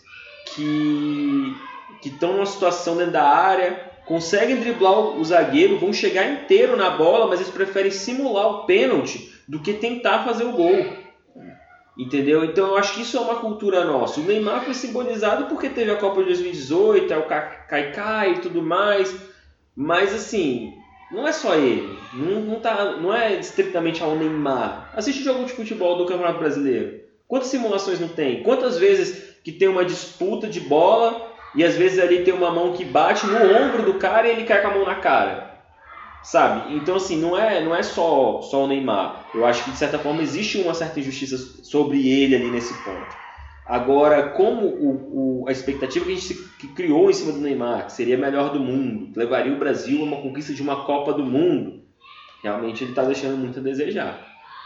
que que estão numa situação dentro da área, conseguem driblar o zagueiro, vão chegar inteiro na bola, mas eles preferem simular o pênalti do que tentar fazer o gol. Entendeu? Então eu acho que isso é uma cultura nossa. O Neymar foi simbolizado porque teve a Copa de dois mil e dezoito, é o Kaikai e tudo mais, mas assim... Não é só ele, não, não, tá, não é estritamente ao Neymar. Assiste jogo de futebol do Campeonato Brasileiro. Quantas simulações não tem? Quantas vezes que tem uma disputa de bola e às vezes ali tem uma mão que bate no ombro do cara e ele cai com a mão na cara? Sabe? Então assim, não é, não é só, só o Neymar. Eu acho que de certa forma existe uma certa injustiça sobre ele ali nesse ponto. Agora, como o, o, a expectativa que a gente se, que criou em cima do Neymar, que seria melhor do mundo, que levaria o Brasil a uma conquista de uma Copa do Mundo, realmente ele está deixando muito a desejar.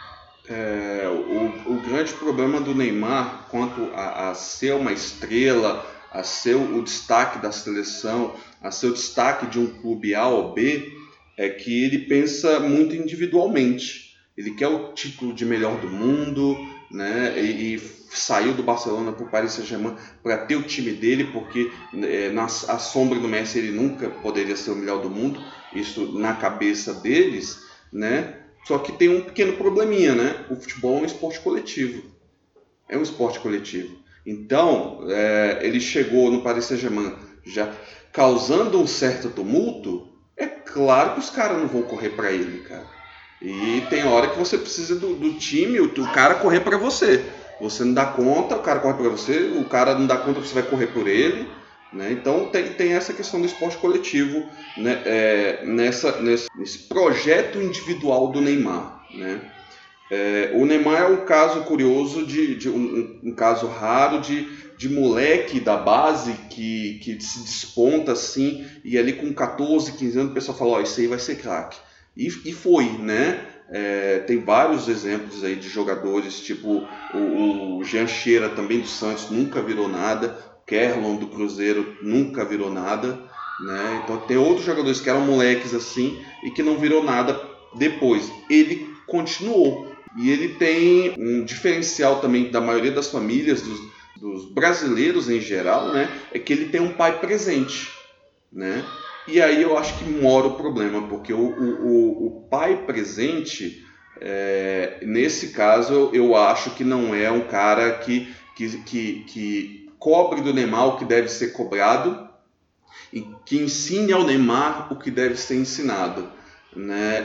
É, o, o grande problema do Neymar, quanto a, a ser uma estrela, a ser o, o destaque da seleção, a ser o destaque de um clube A ou B, é que ele pensa muito individualmente. Ele quer o título de melhor do mundo, né? E, e saiu do Barcelona para o Paris Saint-Germain para ter o time dele, porque é, na a sombra do Messi ele nunca poderia ser o melhor do mundo, isso na cabeça deles, né? Só que tem um pequeno probleminha, né? O futebol é um esporte coletivo, é um esporte coletivo. Então, é, ele chegou no Paris Saint-Germain já causando um certo tumulto, é claro que os caras não vão correr para ele, cara. E tem hora que você precisa do, do time, o, o cara correr para você. Você não dá conta, o cara corre para você, o cara não dá conta, você vai correr por ele, né? Então tem, tem essa questão do esporte coletivo, né? É, nessa, nesse, nesse projeto individual do Neymar, né? É, o Neymar é um caso curioso, de, de um, um caso raro de, de moleque da base que, que se desponta assim, e ali com catorze, quinze anos o pessoal fala, ó, oh, esse aí vai ser craque. E, e foi, né? É, tem vários exemplos aí de jogadores, tipo o, o Jean Shearer também do Santos, nunca virou nada, o Kerlon do Cruzeiro nunca virou nada, né? Então tem outros jogadores que eram moleques assim e que não virou nada depois. Ele continuou. E ele tem um diferencial também da maioria das famílias, dos, dos brasileiros em geral, né? É que ele tem um pai presente, né? E aí eu acho que mora o problema, porque o, o, o pai presente, é, nesse caso, eu, eu acho que não é um cara que, que, que, que cobre do Neymar o que deve ser cobrado e que ensine ao Neymar o que deve ser ensinado, né?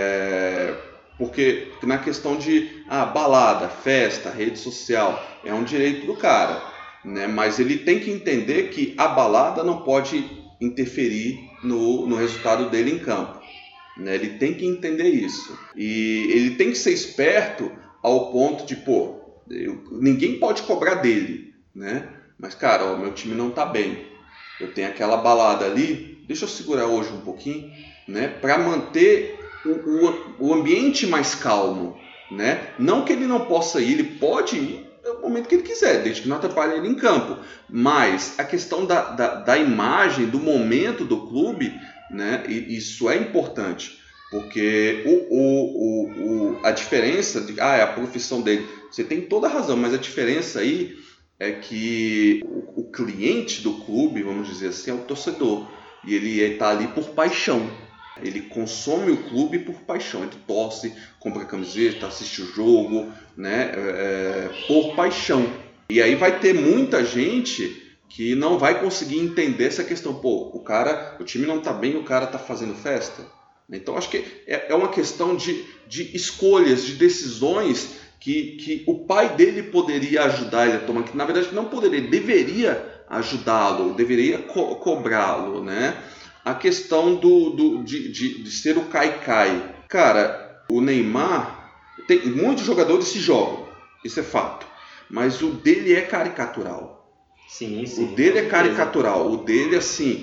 É, porque na questão de ah, balada, festa, rede social, é um direito do cara, né? Mas ele tem que entender que a balada não pode interferir no, no resultado dele em campo, né? Ele tem que entender isso. E ele tem que ser esperto ao ponto de, pô, eu, ninguém pode cobrar dele, né? Mas, cara, o meu time não tá bem. Eu tenho aquela balada ali, deixa eu segurar hoje um pouquinho, né? Para manter o, o, o ambiente mais calmo, né? Não que ele não possa ir, ele pode ir no momento que ele quiser, desde que não atrapalhe ele em campo. Mas a questão da, da, da imagem, do momento do clube, né? E isso é importante, porque o, o, o, a diferença de ah, é a profissão dele, você tem toda a razão, mas a diferença aí é que o, o cliente do clube, vamos dizer assim, é o torcedor, e ele está ali por paixão. Ele consome o clube por paixão, ele torce, compra camiseta, assiste o jogo, né, é, por paixão. E aí vai ter muita gente que não vai conseguir entender essa questão. Pô, o cara, o time não tá bem, o cara tá fazendo festa. Então acho que é, é uma questão de, de escolhas, de decisões que, que o pai dele poderia ajudar ele a tomar, que na verdade não poderia, deveria ajudá-lo, deveria co- cobrá-lo, né? A questão do, do, de, de, de ser o cai-cai. Cara, o Neymar, tem, muitos jogadores se jogam, isso é fato, mas o dele é caricatural. Sim, sim. O dele é caricatural, o dele, assim,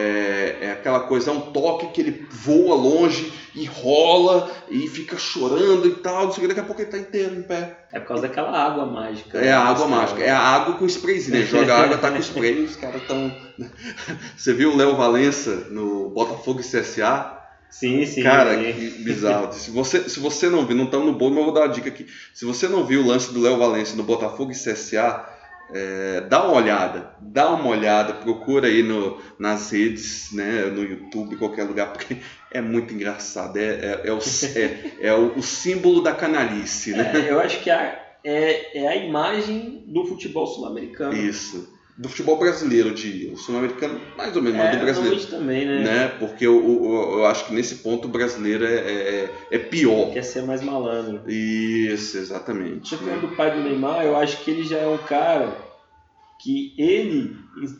é, é aquela coisa, é um toque que ele voa longe e rola e fica chorando e tal, não sei o que, daqui a pouco ele tá inteiro em pé. É por causa daquela água mágica. É a água mágica, é a água com sprayzinho, né? Joga a água, tá com spray, os caras tão... Você viu o Léo Valença no Botafogo e C S A? Sim, sim. Cara, sim. que bizarro. Se você, se você não viu, não estamos no bolo, mas eu vou dar uma dica aqui. Se você não viu o lance do Léo Valença no Botafogo e C S A, é, dá uma olhada, dá uma olhada, procura aí no, nas redes, né, no YouTube, em qualquer lugar, porque é muito engraçado, é, é, é, o, é, é o, o símbolo da canalice, né? É, eu acho que a, é, é a imagem do futebol sul-americano. Isso, do futebol brasileiro, de, o sul-americano mais ou menos, é, mas do brasileiro. Também, né? né? Porque eu, eu, eu acho que nesse ponto o brasileiro é, é, é pior. Quer ser mais malandro. Isso, exatamente. Você falando do pai do Neymar, eu acho que ele já é um cara que ele,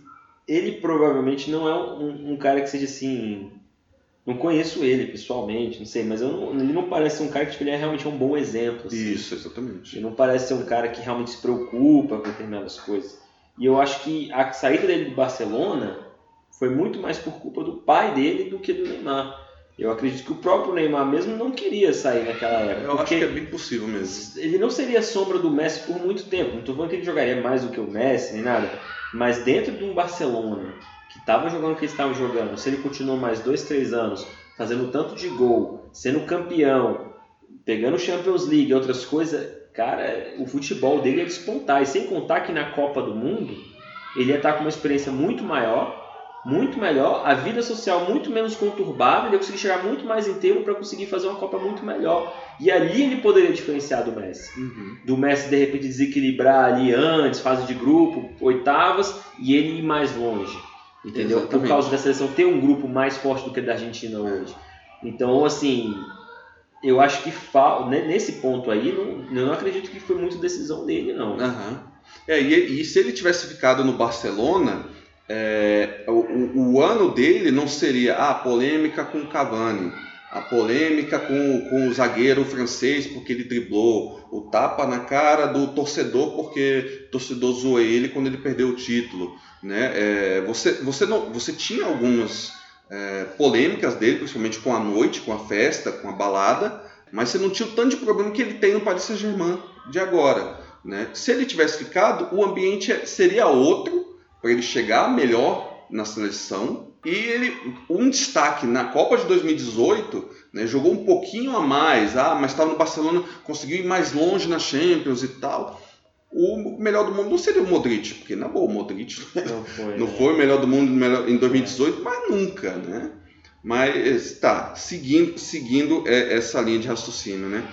ele provavelmente não é um, um cara que seja assim... Não conheço ele pessoalmente, não sei, mas eu não, ele não parece ser um cara que tipo, ele é realmente um bom exemplo. Assim. Isso, exatamente. Ele não parece ser um cara que realmente se preocupa com determinadas coisas. E eu acho que a saída dele do Barcelona foi muito mais por culpa do pai dele do que do Neymar. Eu acredito que o próprio Neymar mesmo não queria sair naquela época. Eu acho que é bem possível mesmo. Ele não seria sombra do Messi por muito tempo. Não estou falando que ele jogaria mais do que o Messi, nem nada. Mas dentro de um Barcelona, que estava jogando o que eles estavam jogando, se ele continuou mais dois, três anos, fazendo tanto de gol, sendo campeão, pegando Champions League e outras coisas, cara, o futebol dele ia despontar. E sem contar que na Copa do Mundo, ele ia estar com uma experiência muito maior, muito melhor, a vida social muito menos conturbada, ele ia conseguir chegar muito mais inteiro para conseguir fazer uma Copa muito melhor. E ali ele poderia diferenciar do Messi. Uhum. Do Messi, de repente, desequilibrar ali antes, fase de grupo, oitavas, e ele ir mais longe. Entendeu? Exatamente. Por causa da seleção ter um grupo mais forte do que o da Argentina hoje. Então, assim, eu acho que fa... nesse ponto aí, não, eu não acredito que foi muito decisão dele, não. Uhum. É, e, e se ele tivesse ficado no Barcelona, é, o, o ano dele não seria ah, polêmica com o Cavani, a polêmica com, com o zagueiro francês porque ele driblou, o tapa na cara do torcedor porque o torcedor zoou ele quando ele perdeu o título, né? É, você, você, não, você tinha algumas é, polêmicas dele, principalmente com a noite, com a festa, com a balada, mas você não tinha o tanto de problema que ele tem no Paris Saint-Germain de agora, né? Se ele tivesse ficado, o ambiente seria outro para ele chegar melhor na seleção. E ele, um destaque na Copa de dois mil e dezoito, né, jogou um pouquinho a mais, ah, mas estava no Barcelona, conseguiu ir mais longe na Champions e tal. O melhor do mundo não seria o Modric, porque na boa, o Modric não foi, não né? foi o melhor do mundo em dois mil e dezoito, é. mas nunca, né? Mas tá, seguindo, seguindo essa linha de raciocínio, né?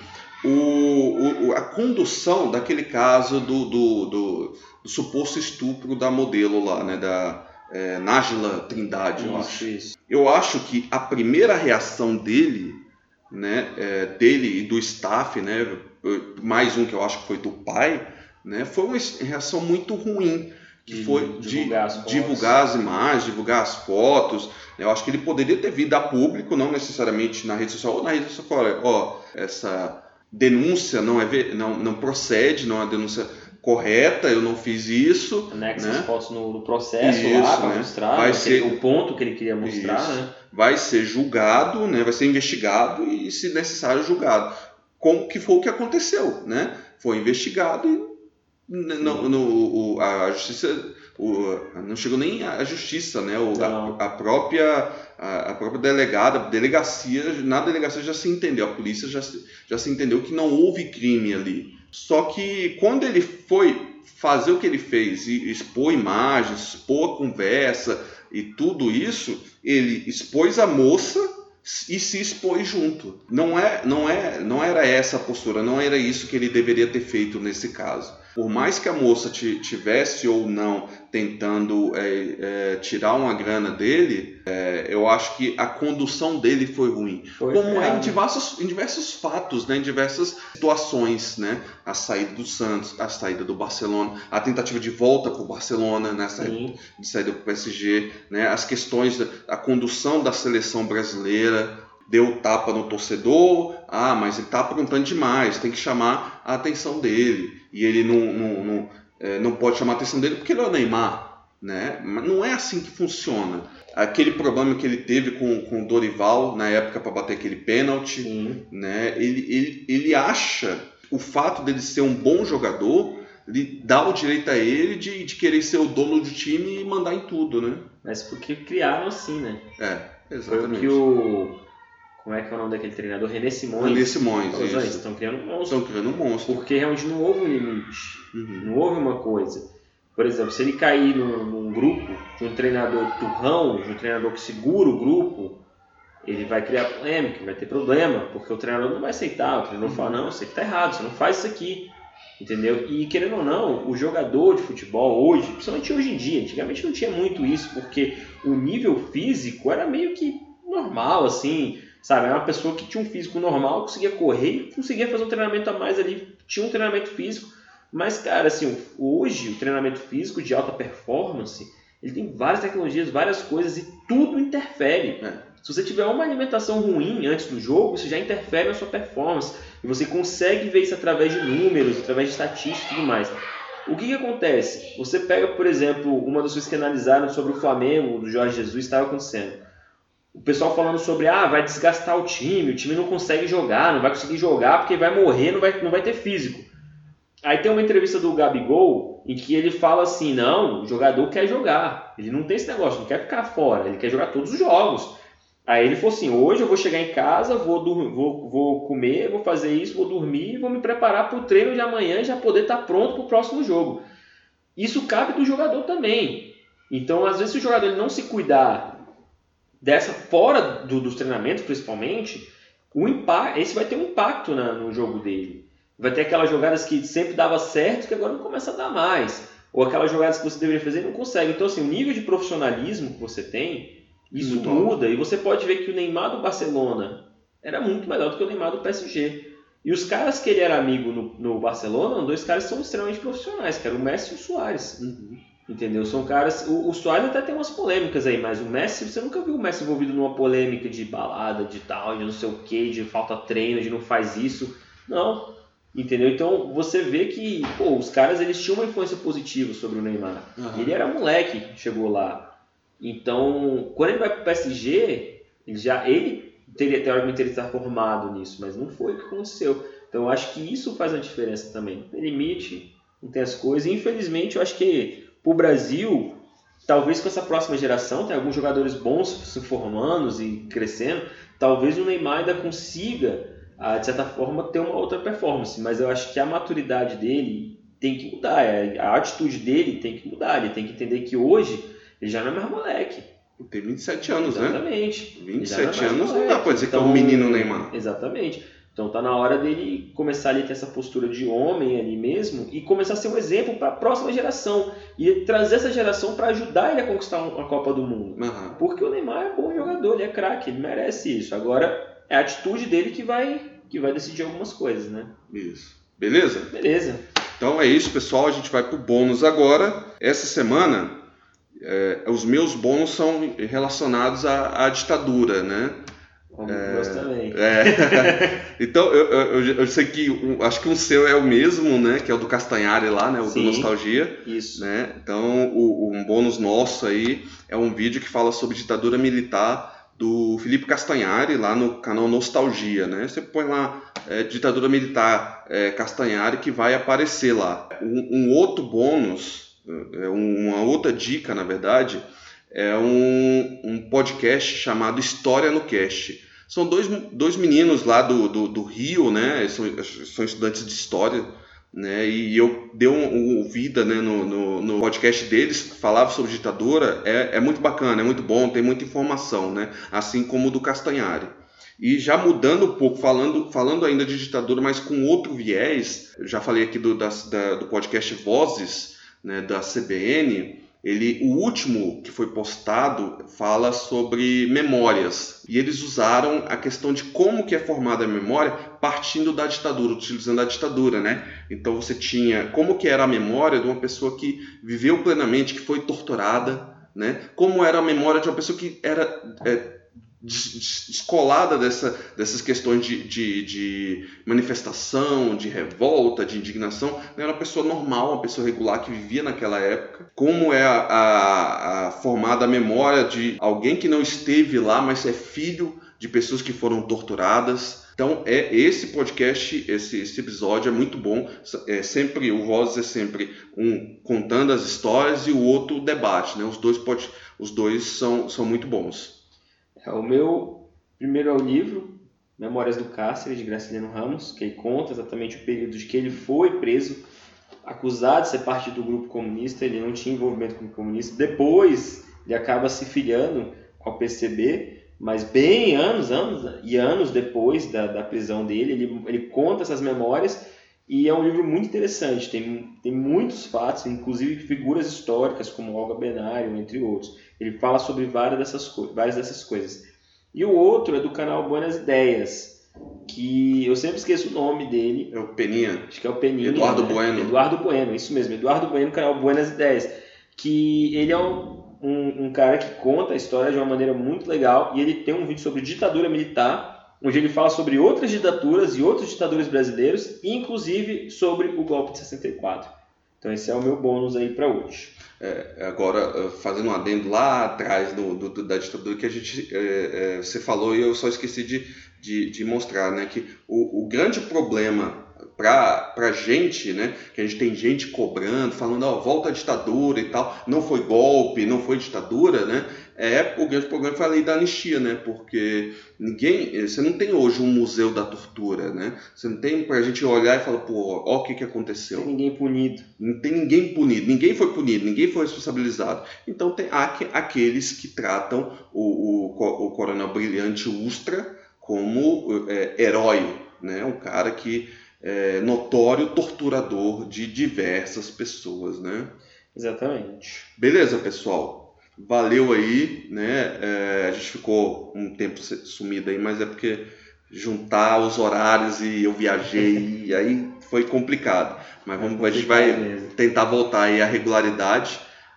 O, o, a condução daquele caso do, do, do, do suposto estupro da modelo lá, né? Da É, Nájila Trindade, eu acho. Isso. Eu acho que a primeira reação dele, né, é, dele e do staff, né, mais um que eu acho que foi do pai, né, foi uma reação muito ruim, que de, foi de divulgar as, divulgar as imagens, divulgar as fotos. Eu acho que ele poderia ter vindo a público, não necessariamente na rede social, ou na rede social, olha, ó, essa denúncia não, é, não, não procede, não é uma denúncia correta, eu não fiz isso. Anexa né? as fotos no, no processo isso, lá para né? mostrar vai ser, ser, o ponto que ele queria mostrar. Né? Vai ser julgado, né? Vai ser investigado e, se necessário, julgado. Como que foi o que aconteceu, né? Foi investigado e não, no, o, a justiça o, não chegou nem a justiça, né? O, a, a própria a, a própria delegada, delegacia, na delegacia já se entendeu, a polícia já se, já se entendeu que não houve crime ali. Só que quando ele foi fazer o que ele fez, e expor imagens, expor a conversa e tudo isso, ele expôs a moça e se expôs junto. Não, é, não, é, não era essa a postura, não era isso que ele deveria ter feito nesse caso. Por mais que a moça tivesse ou não tentando é, é, tirar uma grana dele, é, eu acho que a condução dele foi ruim. Foi Como é em diversos, em diversos fatos, né, em diversas situações, né? A saída do Santos, a saída do Barcelona, a tentativa de volta para o Barcelona, né? Saída, de saída para o P S G, né? As questões da a condução da seleção brasileira. Deu tapa no torcedor, ah, mas ele está aprontando demais, tem que chamar a atenção dele. E ele não, não, não, é, não pode chamar a atenção dele porque ele é o Neymar, né? Mas não é assim que funciona. Aquele problema que ele teve com, com o Dorival na época para bater aquele pênalti, né? ele, ele, ele acha o fato dele ser um bom jogador, ele dá o direito a ele de, de querer ser o dono do time e mandar em tudo, né? Mas porque criaram assim, né? É, exatamente. Foi o que o... Como é que é o nome daquele treinador? René Simões. René Simões, isso. Eles estão criando um monstro. Estão criando um monstro. Porque realmente não houve um limite. Uhum. Não houve uma coisa. Por exemplo, se ele cair num, num grupo de um treinador turrão, de um treinador que segura o grupo, ele vai criar polêmica, vai ter problema, porque o treinador não vai aceitar. O treinador uhum. fala, não, você que tá errado, você não faz isso aqui. Entendeu? E querendo ou não, o jogador de futebol hoje, principalmente hoje em dia, antigamente não tinha muito isso, porque o nível físico era meio que normal, assim... Sabe, era uma pessoa que tinha um físico normal, conseguia correr, conseguia fazer um treinamento a mais ali, tinha um treinamento físico. Mas, cara, assim, hoje o treinamento físico de alta performance, ele tem várias tecnologias, várias coisas e tudo interfere. Né? Se você tiver uma alimentação ruim antes do jogo, isso já interfere na sua performance. E você consegue ver isso através de números, através de estatísticas e tudo mais. O que, que acontece? Você pega, por exemplo, uma das coisas que analisaram sobre o Flamengo, do Jorge Jesus, estava acontecendo. O pessoal falando sobre, ah, vai desgastar o time, o time não consegue jogar, não vai conseguir jogar porque vai morrer, não vai, não vai ter físico. Aí tem uma entrevista do Gabigol em que ele fala assim, não, o jogador quer jogar, ele não tem esse negócio, não quer ficar fora, ele quer jogar todos os jogos. Aí ele falou assim, hoje eu vou chegar em casa, vou, vou, vou comer, vou fazer isso, vou dormir, vou me preparar para o treino de amanhã e já poder estar pronto para o próximo jogo. Isso cabe do jogador também. Então, às vezes, se o jogador ele não se cuidar dessa fora do, dos treinamentos, principalmente, o impacto, esse vai ter um impacto na, no jogo dele. Vai ter aquelas jogadas que sempre dava certo que agora não começa a dar mais. Ou aquelas jogadas que você deveria fazer e não consegue. Então, assim, o nível de profissionalismo que você tem, isso muito muda. Bom. E você pode ver que o Neymar do Barcelona era muito melhor do que o Neymar do P S G. E os caras que ele era amigo no, no Barcelona, dois caras que são extremamente profissionais, que eram o Messi e o Suárez. Uhum. Entendeu? São caras... O, o Suárez até tem umas polêmicas aí, mas o Messi, você nunca viu o Messi envolvido numa polêmica de balada, de tal, de não sei o que, de falta treino, de não faz isso. Não. Entendeu? Então você vê que, pô, os caras eles tinham uma influência positiva sobre o Neymar. Uhum. Ele era moleque, chegou lá. Então, quando ele vai pro P S G, ele já... Ele teria, teoricamente, ele estar formado nisso, mas não foi o que aconteceu. Então eu acho que isso faz uma diferença também. Não tem limite, não tem as coisas. E, infelizmente, eu acho que pro Brasil, talvez com essa próxima geração, tem alguns jogadores bons se formando e crescendo, talvez o Neymar ainda consiga, de certa forma, ter uma outra performance. Mas eu acho que a maturidade dele tem que mudar, a atitude dele tem que mudar. Ele tem que entender que hoje ele já não é mais moleque. Tem vinte e sete anos, exatamente. né? Exatamente. vinte e sete anos moleque. Não dá pra dizer então, que é um menino Neymar. Exatamente. Então tá na hora dele começar ali a ter essa postura de homem ali mesmo e começar a ser um exemplo para a próxima geração e trazer essa geração para ajudar ele a conquistar a Copa do Mundo. Uhum. Porque o Neymar é bom jogador, ele é craque, ele merece isso. Agora é a atitude dele que vai, que vai decidir algumas coisas, né? Isso. Beleza? Beleza. Então é isso, pessoal. A gente vai pro bônus agora. Essa semana, é, os meus bônus são relacionados à, à ditadura, né? Como é, também. É. Então, eu, eu, eu sei que um, acho que um seu é o mesmo, né? Que é o do Castanhari lá, né? O Sim, do Nostalgia. Isso. Né? Então, o, um bônus nosso aí é um vídeo que fala sobre ditadura militar do Felipe Castanhari lá no canal Nostalgia, né? Você põe lá é, ditadura militar é, Castanhari que vai aparecer lá. Um, um outro bônus, uma outra dica, na verdade, é um, um podcast chamado História no Cast. São dois, dois meninos lá do, do, do Rio, né? São, são estudantes de História, né? E eu dei uma um, ouvida, né, no, no, no podcast deles, que falava sobre ditadura. É, é muito bacana, é muito bom, tem muita informação, né? Assim como o do Castanhari. E já mudando um pouco, falando, falando ainda de ditadura, mas com outro viés, eu já falei aqui do, da, do podcast Vozes, né, da C B N. Ele, o último que foi postado fala sobre memórias, e eles usaram a questão de como que é formada a memória partindo da ditadura, utilizando a ditadura, né? Então você tinha como que era a memória de uma pessoa que viveu plenamente, que foi torturada, né? Como era a memória de uma pessoa que era é, descolada dessa, dessas questões de, de, de manifestação, de revolta, de indignação. Era uma pessoa normal, uma pessoa regular que vivia naquela época. Como é a, a, a formada a memória de alguém que não esteve lá, mas é filho de pessoas que foram torturadas. Então, é esse podcast, esse, esse episódio é muito bom. É sempre, o Vozes é sempre um contando as histórias e o outro o debate, né? Os dois, pode, os dois são, são muito bons. O meu primeiro é o livro Memórias do Cárcere, de Graciliano Ramos, que conta exatamente o período de que ele foi preso, acusado de ser parte do grupo comunista. Ele não tinha envolvimento com o grupo comunista. Depois ele acaba se filiando ao P C B, mas bem anos, anos e anos depois da, da prisão dele, ele, ele conta essas memórias. E é um livro muito interessante, tem, tem muitos fatos, inclusive figuras históricas como Olga Benário, entre outros. Ele fala sobre várias dessas, várias dessas coisas. E o outro é do canal Buenas Ideias, que eu sempre esqueço o nome dele. É o Peninha. Acho que é o Peninha. Eduardo né? Bueno. Eduardo Bueno, isso mesmo. Eduardo Bueno, canal Buenas Ideias. Que ele é um, um, um cara que conta a história de uma maneira muito legal. E ele tem um vídeo sobre ditadura militar, onde ele fala sobre outras ditaduras e outros ditadores brasileiros, inclusive sobre o golpe de sessenta e quatro. Então esse é o meu bônus aí para hoje. É, agora, fazendo um adendo lá atrás do, do, da ditadura que a gente, é, é, você falou e eu só esqueci de, de, de mostrar, né, que o, o grande problema para a gente, né, que a gente tem gente cobrando, falando, ó, volta a ditadura e tal, não foi golpe, não foi ditadura, né, é, o grande problema foi a lei da anistia, né, porque ninguém, você não tem hoje um museu da tortura, né, você não tem pra gente olhar e falar, pô, ó o que que aconteceu. Não tem ninguém punido. Não tem ninguém punido, ninguém foi punido, ninguém foi responsabilizado. Então tem aqueles que tratam o, o, o Coronel Brilhante Ustra como é, herói, né, um cara que é notório torturador de diversas pessoas, né? Exatamente. Beleza, pessoal? Valeu aí, né? É, a gente ficou um tempo sumido aí, mas é porque juntar os horários e eu viajei e aí foi complicado. Mas vamos, é complicado a gente vai mesmo. tentar voltar aí à regularidade.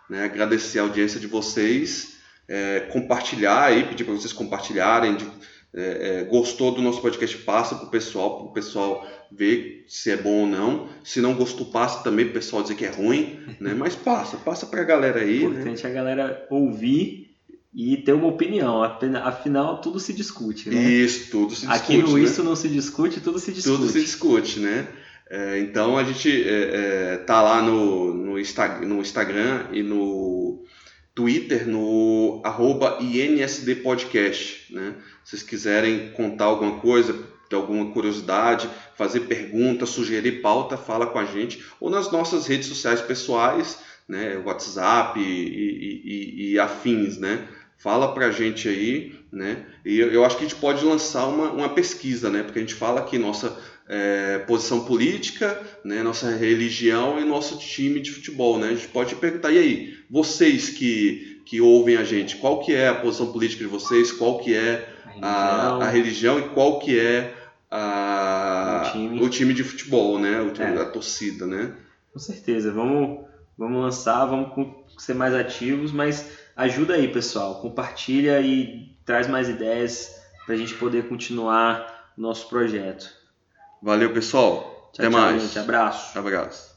né? Agradecer a audiência de vocês, é, compartilhar aí, pedir para vocês compartilharem, de, é, é, gostou do nosso podcast, passa para o pessoal, para o pessoal ver se é bom ou não. Se não gostou, passa também para o pessoal dizer que é ruim, né? Mas passa, passa para a galera aí. O importante é a galera ouvir e ter uma opinião, afinal tudo se discute, né? Isso, tudo se discute. Aqui no né? Isso Não Se Discute, tudo se discute. Tudo se discute, né? É, então a gente é, é, tá lá no, no, Insta, no Instagram e no Twitter, no arroba I N S D Podcast, né? Se vocês quiserem contar alguma coisa, ter alguma curiosidade, fazer pergunta, sugerir pauta, fala com a gente, ou nas nossas redes sociais pessoais, né? WhatsApp e, e, e, e afins, né? Fala pra gente aí, né? E eu, eu acho que a gente pode lançar uma, uma pesquisa, né? Porque a gente fala aqui nossa é, posição política, né? Nossa religião e nosso time de futebol, né? A gente pode perguntar, e aí, vocês que, que ouvem a gente, qual que é a posição política de vocês, qual que é a, a, a religião e qual que é a, o, time. o time de futebol, né? O, é. A torcida, né? Com certeza, vamos, vamos lançar, vamos ser mais ativos, mas ajuda aí, pessoal, compartilha e traz mais ideias para a gente poder continuar o nosso projeto. Valeu, pessoal. Tchau, Até tchau, mais. Gente. Abraço. Abraço.